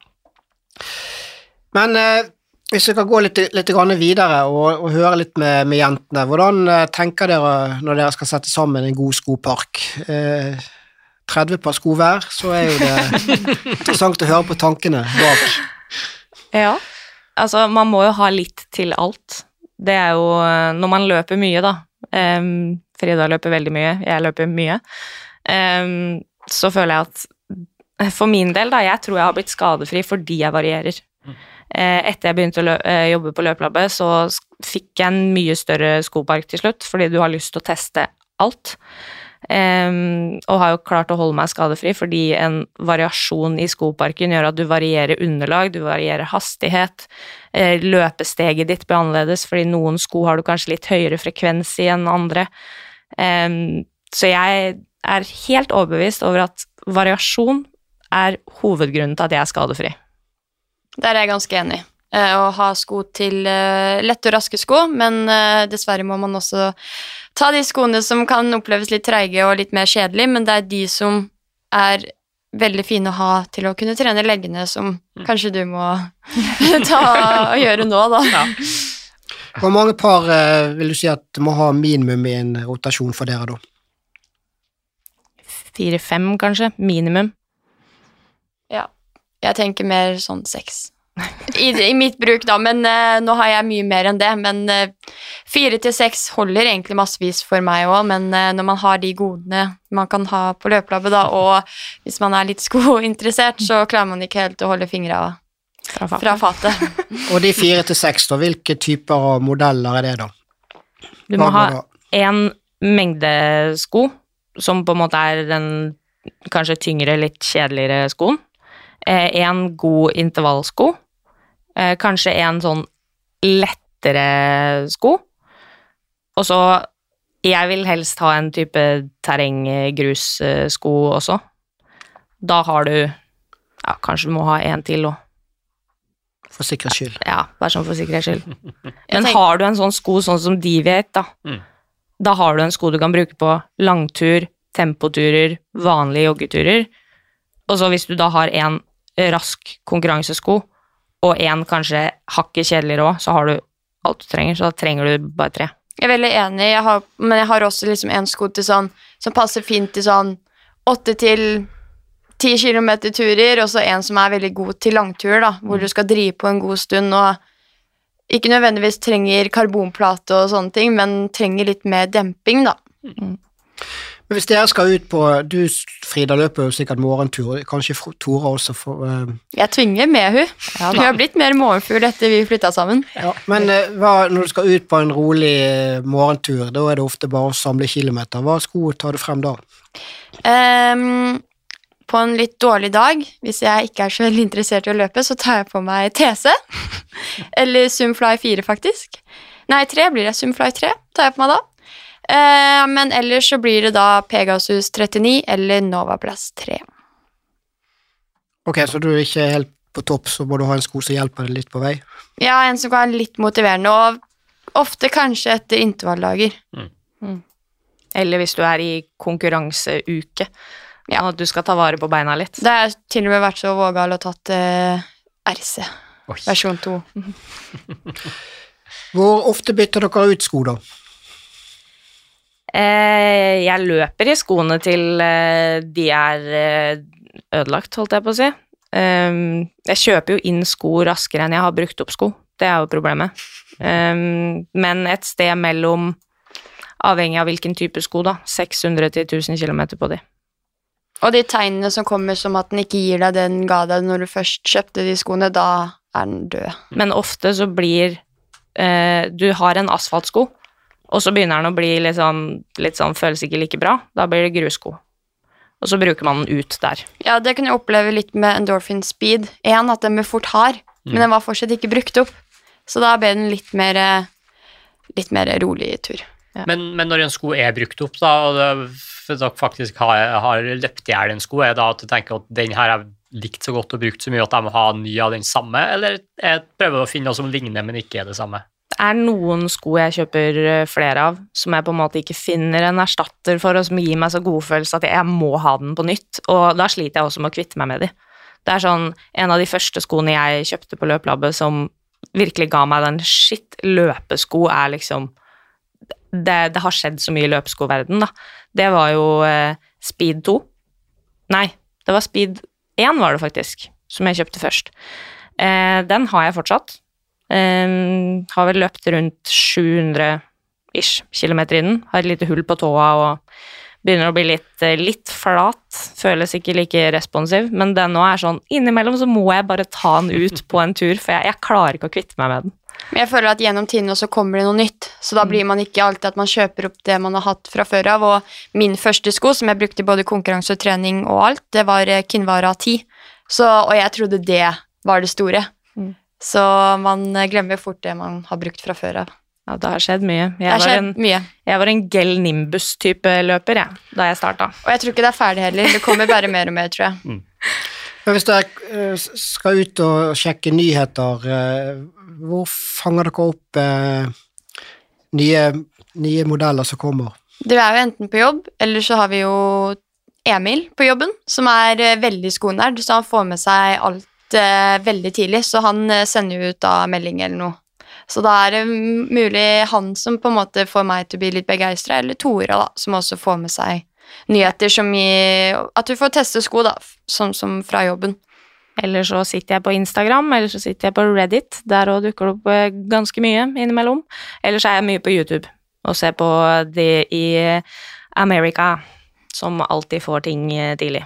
Men hvis vi kan gå litt videre og høre litt med jentene, hvordan tenker dere når dere skal sette sammen en god skopark? 30 par sko hver, så jo det interessant å høre på tankene bak. Ja, altså man må jo ha litt til alt. Det jo når man løper mye da, Frida løper veldig mye, jeg løper mye, så føler jeg at for min del da, jeg tror jeg har blitt skadefri fordi jeg varierer. Etter jeg begynte å jobbe på løpelabbet, så fikk jeg en mye større skopark til slutt, fordi du har lyst til å teste alt. Og har jo klart å holde meg skadefri, fordi en variasjon i skoparken gjør at du varierer underlag, du varierer hastighet, løpesteget ditt blir annerledes, fordi noen sko har du kanskje litt høyere frekvens i enn andre. Så jeg er helt overbevist over at variasjon er hovedgrunnen til at jeg er skadefri. Der er jeg ganske enig. Å ha sko til lette og raske sko, men dessverre må man også ta de skoene som kan oppleves litt treige og litt mer kjedelig, men det er de som er veldig fine å ha til å kunne trene leggene, som kanskje du må ta og gjøre nå, da. Ja. Hvor mange par vil du si at du må ha minimum i en rotasjon for dere da? 4-5 kanskje, minimum. Ja, jeg tenker mer sånn 6. I mitt bruk da, men nå har jeg mye mer enn det, men 4-6 holder egentlig massevis for meg også, men når man har de godene man kan ha på løpelabbet da, og hvis man er litt skointeressert, så klarer man ikke helt å holde fingra fra fatet. Og de 4-6 da, hvilke typer av modeller er det da? Du må ha en mengdesko, som på en måte er den kanskje tyngre, litt kjedeligere skoen. En god intervallsko, kanskje en sånn lettere sko, og så jeg vil helst ha en type terrenggrussko også. Da har du, ja, kanskje du må ha en til også. For sikkerhets skyld. Ja, bare sånn for sikkerhets skyld. Men har du en sånn sko sånn som Deviate da, da har du en sko du kan bruke på langtur, tempoturer, vanlige joggeturer, og så hvis du da har en rask konkurransesko, og en kanskje hakket kjedeligere også, så har du alt du trenger, så da trenger du bare 3. Jeg er veldig enig, men jeg har også liksom en sko til sånn, som passer fint til sånn 8-10 kilometer turer, og så en som er veldig god til langtur da, hvor du skal drive på en god stund, og ikke nødvendigvis trenger karbonplate og sånne ting, men trenger litt mer demping da. Men hvis dere skal ut på, du Frida løper jo sikkert morgentur, kanskje Tora også for... Jeg tvinger med hun. Ja, hun har blitt mer morgenfugl etter vi flyttet sammen. Ja, men når du skal ut på en rolig morgentur, da er det ofte bare å samle kilometer. Hva sko tar du frem da? På en litt dårlig dag, hvis jeg ikke er så veldig interessert i å løpe, så tar jeg på meg TC, eller Zoomfly 4 faktisk. Nei, 3 blir det, Zoomfly 3 tar jeg på meg da. Men ellers så blir det da Pegasus 39 eller Novablast 3. Ok, så du er ikke helt på topp, så må du ha en sko som hjelper deg litt på vei? Ja, en som kan være litt motiverende, og ofte kanskje etter intervallager. Eller hvis du er i konkurranseuke, ja, at du skal ta vare på beina litt. Det har til og med vært så vågal og tatt RC, versjon 2. Hvor ofte bytter dere ut sko da? Jeg løper i skoene til de er ødelagt, holdt jeg på å si. Jeg kjøper jo inn sko raskere enn jeg har brukt opp sko. Det er jo problemet. Men et sted mellom, avhengig av hvilken type sko da, 600 til 1000 kilometer på de. Og de tegnene som kommer som at den ikke gir deg det den ga deg når du først kjøpte de skoene, da er den død. Men ofte så blir, du har en asfaltsko, og så begynner den å bli litt sånn føles ikke like bra, da blir det grussko. Og så bruker man den ut der. Ja, det kunne jeg oppleve litt med Endorphin Speed. At den ble fort hard, men den var fortsatt ikke brukt opp. Så da ble den litt mer rolig tur. Ja. Men når en sko er brukt opp da, og dere faktisk har løpt i hjel en sko, er det da at du tenker at den her er likt så godt og brukt så mye at de må ha ny av den samme, eller jeg prøver å finne noe som ligner, men ikke er det samme? Det er noen sko jeg kjøper flere av, som jeg på en måte ikke finner en erstatter for, og som gir meg så god følelse at jeg må ha den på nytt, og da sliter jeg også med å kvitte meg med de. Det er sånn, en av de første skoene jeg kjøpte på løpelabbet som virkelig ga meg den løpesko er liksom, det har skjedd så mye i løpeskoverden da. Det var jo Speed 2. Nei, det var Speed 1 var det faktisk, som jeg kjøpte først. Den har jeg fortsatt. Har vel løpt rundt 700-ish kilometer i den. Har et lite hull på tåa og begynner å bli litt flat, føles ikke like responsiv, men den nå sånn, innimellom så må jeg bare ta den ut på en tur, for jeg klarer ikke å kvitte meg med den. Men jeg føler at gjennom tiden også kommer det noe nytt, så da blir man ikke alltid at man kjøper opp det man har hatt fra før av, og min første sko, som jeg brukte i både konkurranse og trening og alt, det var Kinvara 10, og jeg trodde det var det store. Så man glemmer fort det man har brukt fra før av. Ja, det har skjedd mye. mye. Jeg var en Gel Nimbus-type løper, da jeg startet. Og jeg tror ikke det ferdig heller, det kommer bare mer og mer, tror jeg. Men hvis dere skal ut og sjekke nyheter, hvor fanger dere opp nye modeller som kommer? Det jo enten på jobb, eller så har vi jo Emil på jobben, som veldig skonerd, så han får med seg alt veldig tidlig, så han sender jo ut av melding eller noe. Så da det mulig han som på en måte får meg til å bli litt begeistret, eller Tora da, som også får med seg nyheter som at du får teste sko da, som fra jobben. Eller så sitter jeg på Instagram, eller så sitter jeg på Reddit, der også dukker det opp ganske mye innimellom. Eller så jeg mye på YouTube, og ser på det i America, som alltid får ting tidlig.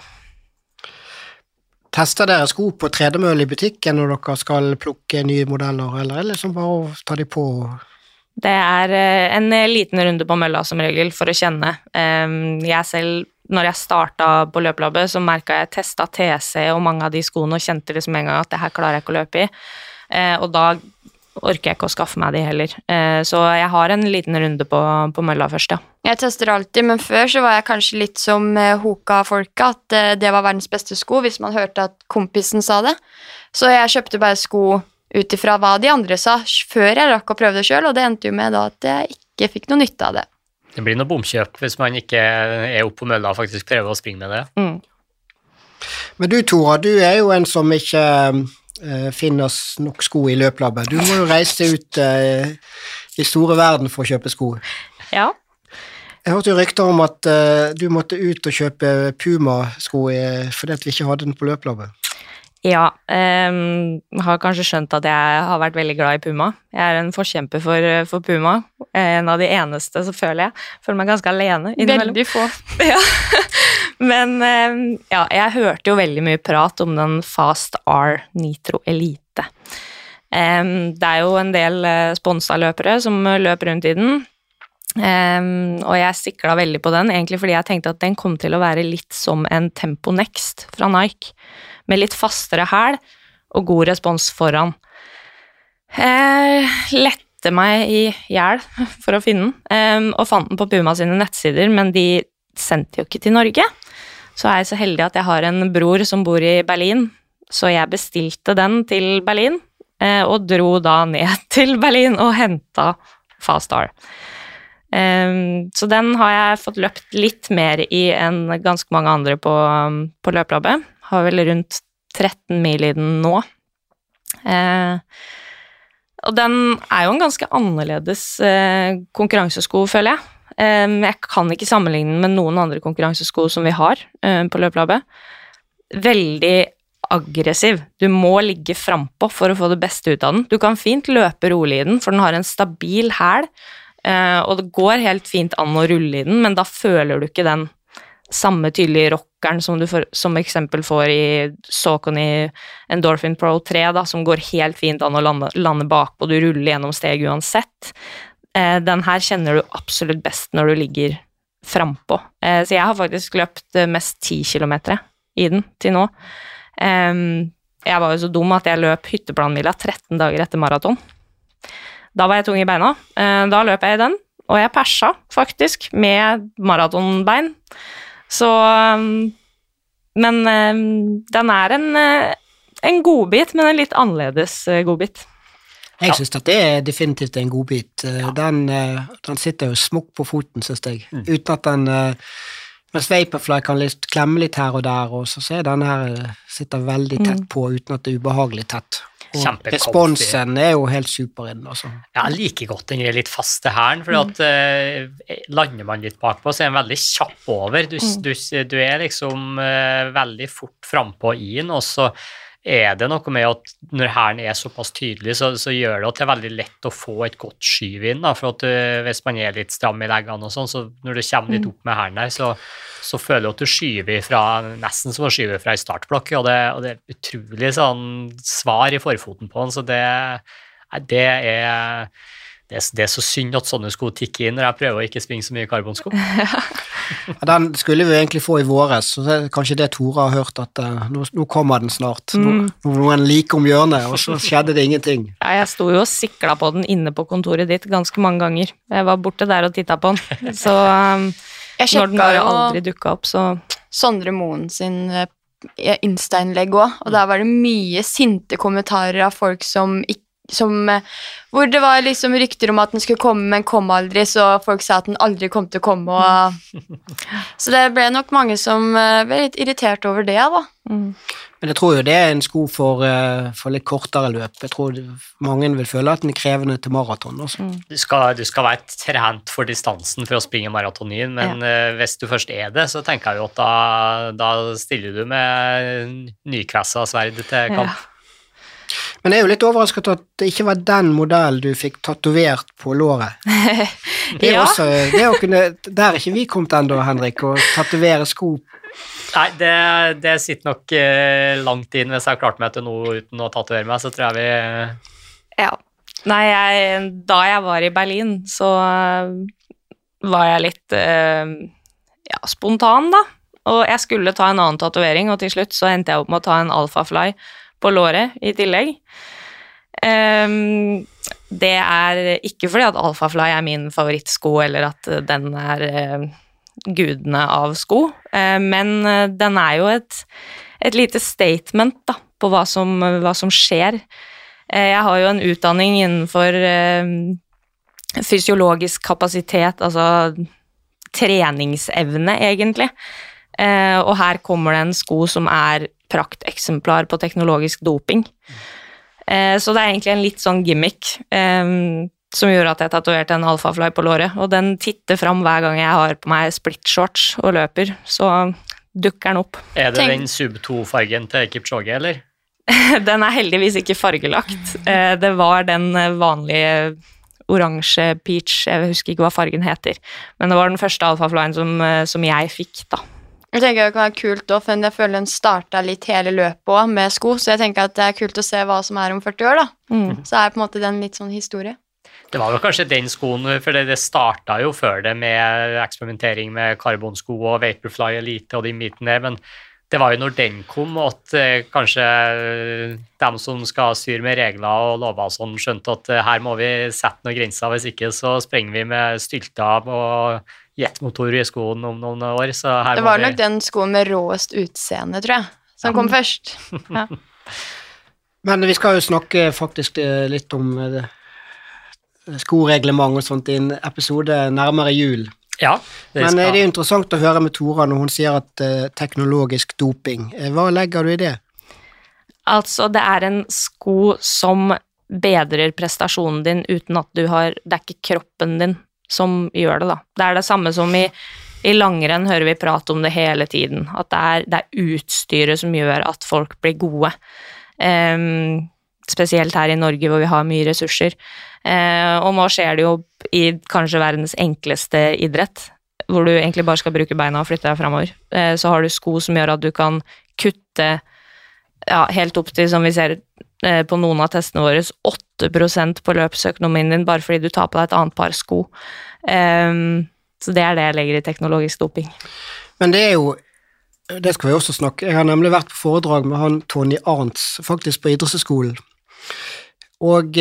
Tester dere sko på tredemølle i butikken når dere skal plukke nye modeller, eller liksom bare å ta de på? Det en liten runde på mølla som regel for å kjenne. Jeg selv, når jeg startet på løpelabbet, så merket jeg testet TC og mange av de skoene og kjente liksom en gang at det her klarer jeg ikke å løpe i. Og da orker jeg ikke å skaffe meg de heller. Så jeg har en liten runde på mølla først, ja. Jeg tester alltid, men før så var jeg kanskje litt som Hoka-folka, at det var verdens beste sko, hvis man hørte at kompisen sa det. Så jeg kjøpte bare sko utifra hva de andre sa, før jeg rakk å prøve det selv, og det endte jo med da at jeg ikke fikk noe nytte av det. Det blir noe bomkjøp hvis man ikke oppe på mølla og faktisk prøver å springe med det. Men du, Tora, du jo en som ikke finner nok sko i løplabbet. Du må jo reise ut i store verden for å kjøpe sko. Ja. Jeg hørte jo rykter om at du måtte ut og kjøpe Puma-sko fordi at vi ikke hadde den på løplabbet. Ja, har kanskje skjønt at jeg har vært veldig glad i Puma. Jeg en forkjemper for Puma. En av de eneste, så føler jeg. Føler meg ganske alene innimellom. Veldig få. Ja. Men ja, jeg hørte jo veldig mye prat om den Fast R Nitro Elite. Det jo en del sponset løpere som løper rundt i den. Og jeg siklet veldig på den, egentlig fordi jeg tenkte at den kom til å være litt som en Tempo Next fra Nike, med litt fastere hæl og god respons foran. Lette meg i hjel for å finne den, og fant den på Puma sine nettsider, men de sendte jo ikke til Norge. Så jeg så heldig at jeg har en bror som bor i Berlin, så jeg bestilte den til Berlin, og dro da ned til Berlin og hentet Fast R. Så den har jeg fått løpt litt mer i enn ganske mange andre på løpelabbet. Har vel rundt 13 mil i den nå. Og den jo en ganske annerledes konkurransesko, føler jeg. Jeg kan ikke sammenligne den med noen andre konkurransesko som vi har på løpelabbet. Veldig aggressiv. Du må ligge frempå for å få det beste ut av den. Du kan fint løpe rolig i den, for den har en stabil hæl, og det går helt fint an å rulle i den, men da føler du ikke den samme tydelige rockeren som du som eksempel får i Saucony Endorphin Pro 3, da, som går helt fint an å lande bakpå, du ruller gjennom steg uansett. Den her kjenner du absolutt best når du ligger frempå. Så jeg har faktisk løpt mest 10 kilometer i den til nå. Jeg var jo så dum at jeg løp hytteplanmila 13 dager etter maraton. Da var jeg tung i beina. Da løp jeg i den, og jeg persa faktisk med maratonbein. Så, men den en godbit, men en litt annerledes godbit. Jeg synes at det definitivt en godbit. Den sitter jo smukk på foten, synes jeg. Uten at den, mens Vaporfly kan klemme litt her og der, og så den her sitter veldig tett på, uten at det ubehagelig tett. Og responsen jo helt super inn, altså. Ja, jeg liker godt den litt faste hæren, for at lander man litt bakpå, så den veldig kjapp over. Du liksom veldig fort frempå i den, og så det noe med at når hæren såpass tydelig, så gjør det at det veldig lett å få et godt skyv inn, da, for at hvis man litt stram i leggene og sånn, så når du kommer litt opp med hæren der, så føler du at du skyver fra, nesten som å skyve fra en startblokk, og det utrolig sånn svar i forfoten på den, så det så synd at sånne sko tikker inn når jeg prøver å ikke springe så mye karbonsko. Ja, den skulle vi egentlig få i våres, så det kanskje det Tora har hørt at nå kommer den snart. Noen like om hjørnet, og så skjedde det ingenting. Ja, jeg sto jo og sikla på den inne på kontoret ditt ganske mange ganger. Jeg var borte der og tittet på den, så når den bare aldri dukket opp, så... Sondre Moen sin Insta-innlegg også, og der var det mye sinte kommentarer av folk hvor det var liksom rykter om at den skulle komme, men kom aldri, så folk sa at den aldri kom til å komme, så det ble nok mange som ble litt irritert over det, da. Men jeg tror jo det en sko for litt kortere løp. Jeg tror mange vil føle at den krevende til maraton også. Du skal være trent for distansen for å springe maratonin, men hvis du først det, så tenker jeg jo at da stiller du med nykvessa sverd til kamp. Ja. Men jeg jo litt overrasket at det ikke var den modellen du fikk tatovert på låret. Det også, det å kunne, der ikke vi kommet enda, Henrik, å tatovere sko. Nei, det sitter nok langt inn. Hvis jeg har klart meg til noe uten å tatovere meg, så tror jeg vi... Ja. Nei, da jeg var i Berlin, så var jeg litt spontan, da. Og jeg skulle ta en annen tatovering, og til slutt så endte jeg opp med å ta en Alphafly på låret i tillegg. Det ikke fordi at Alphafly min favorittsko, eller at den gudene av sko, men den jo et lite statement da, på hva som skjer. Jeg har jo en utdanning innenfor fysiologisk kapasitet, altså treningsevne egentlig, og her kommer det en sko som prakteksemplar på teknologisk doping. Så det egentlig en litt sånn gimmick som gjør at jeg tatoverte en Alphafly på låret, og den titter fram hver gang jeg har på meg splitshorts og løper, så dukker den opp. Det den sub-2-fargen til Kipchoge, eller? Den heldigvis ikke fargelagt. Det var den vanlige oransje peach, jeg husker ikke hva fargen heter, men det var den første Alphaflyen som jeg fikk da. Jeg tenker det kan være kult også, for jeg føler den startet litt hele løpet også med sko, så jeg tenker at det kult å se hva som om 40 år da. Så på en måte den litt sånn historie. Det var jo kanskje den skoen, for det startet jo før det med eksperimentering med karbonsko og Vaporfly Elite og de bitene der, men det var jo når den kom at kanskje dem som skal styre med regler og lover og sånn skjønte at her må vi sette noen grenser, hvis ikke så sprenger vi med stylter og jetmotor i skoen om noen år. Så her det var nok den skoen med råest utseende, tror jeg, som kom først. Ja. Men vi skal jo snakke faktisk litt om skoreglement og sånt i en episode nærmere jul. Ja, men det jo interessant å høre med Tora når hun sier at teknologisk doping. Hva legger du i det? Altså, det en sko som bedrer prestasjonen din uten at det ikke kroppen din som gjør det da. Det det samme som i langrenn hører vi prate om det hele tiden, at det utstyret som gjør at folk blir gode. Spesielt her i Norge hvor vi har mye ressurser. Og nå skjer det jo i kanskje verdens enkleste idrett, hvor du egentlig bare skal bruke beina og flytte deg fremover. Så har du sko som gjør at du kan kutte helt opp til, som vi ser på noen av testene våre, 8% på løpsøkonomien din, bare fordi du tar på deg et annet par sko. Så det det jeg legger i teknologisk doping. Men det jo, det skal vi også snakke, jeg har nemlig vært på foredrag med han Tony Arntz, faktisk på idrettshøyskolen, og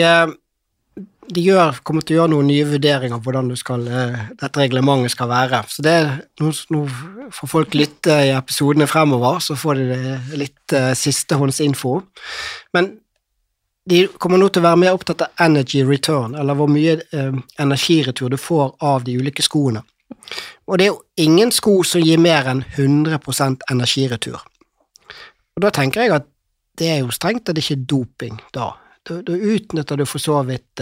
de kommer til å gjøre noen nye vurderinger på hvordan dette reglementet skal være. Så nå får folk lytte i episodene fremover, så får de litt sistehåndsinfo. Men de kommer nå til å være mer opptatt av energy return, eller hvor mye energiretur du får av de ulike skoene. Og det jo ingen sko som gir mer enn 100% energiretur. Og da tenker jeg at det jo strengt at det ikke doping da. Da utnytter du for så vidt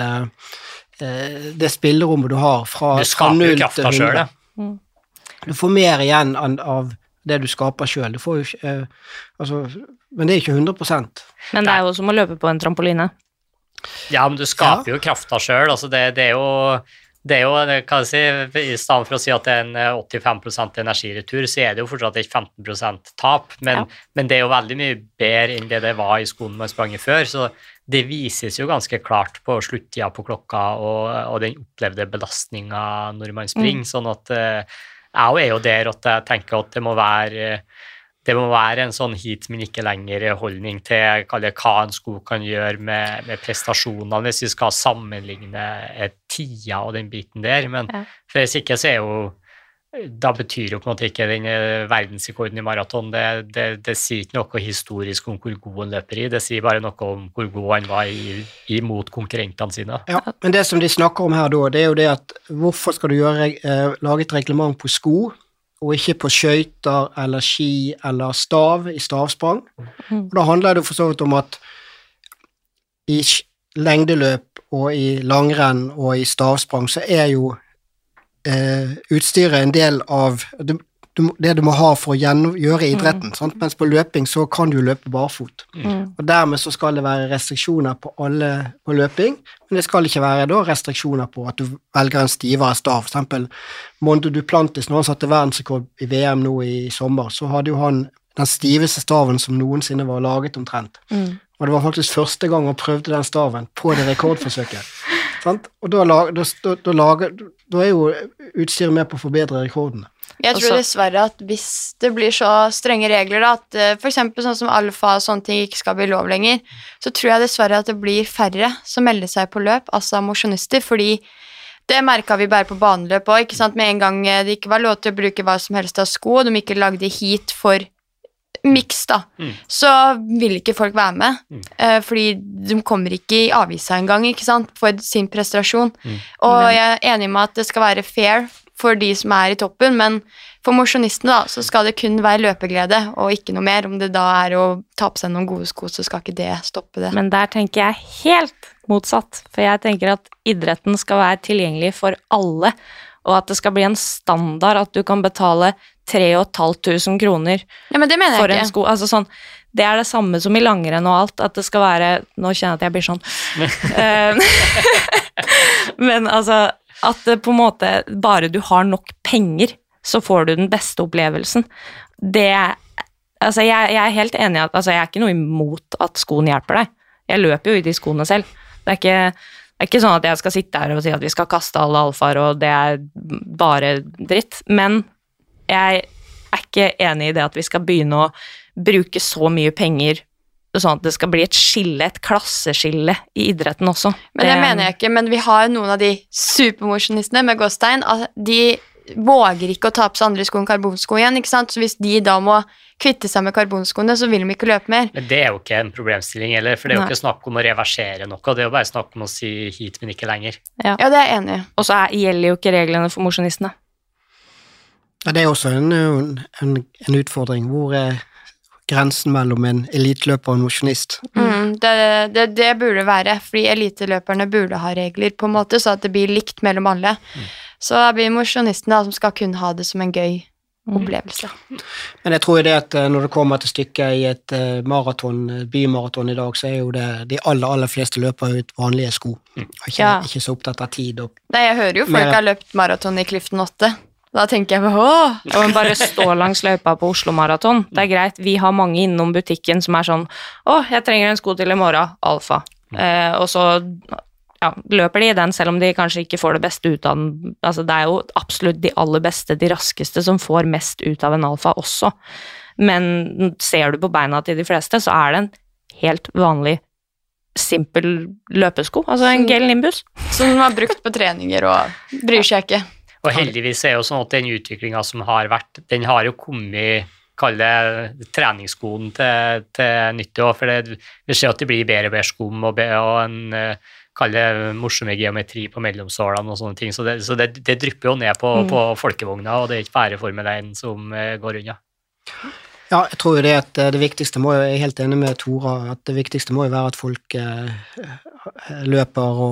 det spillerommet du har fra 0 til 100. Du får mer igjen av det du skaper selv. Du får jo ikke, men det er ikke 100%. Men det er jo som å løpe på en trampoline. Ja, men du skaper jo krafta selv, altså det er jo, kan jeg si, i stedet for å si at det er en 85% energiretur, så er det jo fortsatt et 15% tap, men det er jo veldig mye bedre enn det var i skolen man sprang i før, så det vises jo ganske klart på sluttida på klokka og den opplevde belastningen når man springer, sånn at jeg er jo der at jeg tenker at det må være en sånn hit, men ikke lenger holdning til hva en sko kan gjøre med prestasjonene, hvis vi skal sammenligne tida og den biten der, men for hvis ikke så er jo da betyr jo på en måte ikke den verdensrekorden i maraton, det sier ikke noe historisk om hvor god en løper i, det sier bare noe om hvor god han var imot konkurrentene sine. Ja, men det som de snakker om her da, det er jo det at hvorfor skal du lage et reglement på sko, og ikke på skøyter eller ski eller stav i stavsprang. Og da handler det for så vidt om at i lengdeløp og i langrenn og i stavsprang så er jo utstyret en del av det du må ha for å gjøre idretten, sant? Mens på løping så kan du løpe barfot. Og dermed så skal det være restriksjoner på løping, men det skal ikke være da restriksjoner på at du velger en stivere stav. For eksempel Mondo Duplantis, når han satte verdensrekord i VM nå i sommer, så hadde jo han den stiveste staven som noensinne var laget omtrent. Og det var faktisk første gang han prøvde den staven på det rekordforsøket. Sant? Og da er jo utstyret med på å forbedre rekordene. Jeg tror dessverre at hvis det blir så strenge regler da, at for eksempel sånn som alfa og sånne ting ikke skal bli lov lenger, så tror jeg dessverre at det blir færre som melder seg på løp, altså mosjonister, fordi det merket vi bare på baneløp også, ikke sant? Med en gang det ikke var lov til å bruke hva som helst av sko, og de ikke lagde hit for mix da, så vil ikke folk være med, fordi de kommer ikke i avisa en gang, ikke sant, for sin prestasjon. Og jeg er enig med at det skal være fair for de som er i toppen, men for mosjonistene da, så skal det kun være løpeglede, og ikke noe mer. Om det da er å ta på seg noen gode sko, så skal ikke det stoppe det. Men der tenker jeg helt motsatt, for jeg tenker at idretten skal være tilgjengelig for alle, og at det skal bli en standard at du kan betale 3.500 kroner for en sko. Altså sånn, det er det samme som i langrenn og alt, at det skal være, nå kjenner jeg at jeg blir sånn, men altså, at det på en måte, bare du har nok penger, så får du den beste opplevelsen. Altså jeg er helt enig i at, altså jeg er ikke noe imot at skoen hjelper deg. Jeg løper jo i de skoene selv. Det er ikke sånn at jeg skal sitte her og si at vi skal kaste alle alfaer, og det er bare dritt, men jeg er ikke enig i det at vi skal begynne å bruke så mye penger, sånn at det skal bli et skille, et klasseskille i idretten også. Men det mener jeg ikke, men vi har noen av de supermosjonistene med gåstein, de våger ikke å ta på seg andre sko enn karbonsko igjen, ikke sant? Så hvis de da må kvitte seg med karbonskoene, så vil de ikke løpe mer. Men det er jo ikke en problemstilling, eller, for det er jo ikke snakk om å reversere noe, det er jo bare snakk om å si hit, men ikke lenger. Ja, det er jeg enig i. Og så gjelder jo ikke reglene for mosjonistene. Ja, det er også en utfordring, hvor grensen mellom en elitløper og en mosjonist. Det burde være, fordi eliteløperne burde ha regler på en måte, så at det blir likt mellom alle. Så det blir mosjonistene som skal kun ha det som en gøy opplevelse. Men jeg tror jo det at når det kommer til stykket i et bymaraton i dag, så er jo det de aller fleste løper ut vanlige sko. Ikke så opptatt av tid. Nei, jeg hører jo folk har løpt maraton i Clifton 8. Da tenker jeg på, og bare stå langs løypa på Oslo Maraton. Det er greit, vi har mange innom butikken som er sånn, jeg trenger en sko til i morgen, alfa. Og så løper de i den, selv om de kanskje ikke får det beste ut av den. Altså, det er jo absolutt de aller beste, de raskeste som får mest ut av en alfa også. Men ser du på beina til de fleste, så er det en helt vanlig simpel løpesko, altså en gel Nimbus. Som de har brukt på treninger og bryr seg ikke. Og heldigvis er jo sånn at den utviklingen som har vært, den har jo kommet, kall det treningsskoen til nytte, for vi ser at det blir bedre og bedre skum, og en, kall det morsomme geometri på mellomsålene og sånne ting, så det drypper jo ned på folkevogna, og det er ikke bare Formel 1 som går unna. Ja, jeg tror jo det at det viktigste jeg er helt enig med Tora, at det viktigste må jo være at folk løper og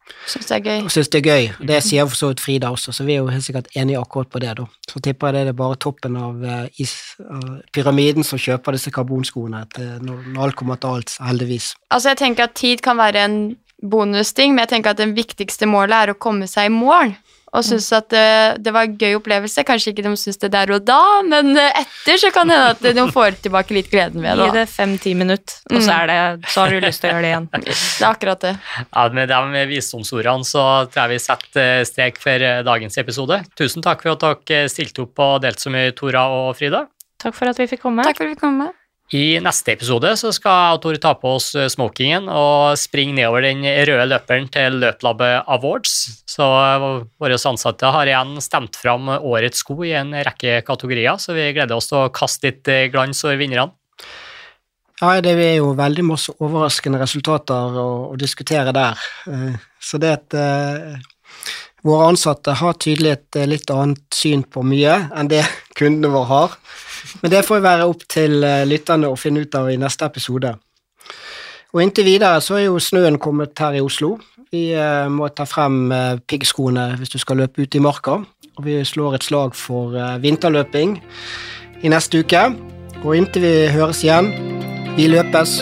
Synes det er gøy. Og synes det er gøy. Det sier for så vidt Frida også, så vi er jo helt sikkert enige akkurat på det da. Så tipper jeg det er bare toppen av pyramiden som kjøper disse karbonskoene når alt kommer til alt, heldigvis. Altså jeg tenker at tid kan være en bonusting, men jeg tenker at det viktigste målet er å komme seg i mål. Og synes at det var en gøy opplevelse. Kanskje ikke de synes det der og da, men etter så kan det hende at de får tilbake litt gleden ved det. Gi det 5-10 minutter, og så har du lyst til å gjøre det igjen. Det er akkurat det. Ja, med de visdomsordene så tror jeg vi setter strek for dagens episode. Tusen takk for at dere stilte opp og delte så mye, Tora og Frida. Takk for at vi fikk komme. Takk for at vi fikk komme. I neste episode så skal Tor ta på oss smokingen og springe nedover den røde løperen til Løplabbet Awards. Så våre ansatte har igjen stemt fram årets sko i en rekke kategorier, så vi gleder oss til å kaste litt glans over vinnerne. Ja, det er jo veldig masse overraskende resultater å diskutere der. Så det at våre ansatte har tydelig et litt annet syn på mye enn det kundene våre har. Men det får være opp til lytterne å finne ut av i neste episode. Og inntil videre så er jo snøen kommet her i Oslo. Vi må ta frem piggskoene hvis du skal løpe ut i marka. Og vi slår et slag for vinterløping i neste uke. Og inntil vi høres igjen, vi løpes!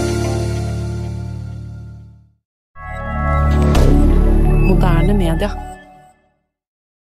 Moderne media.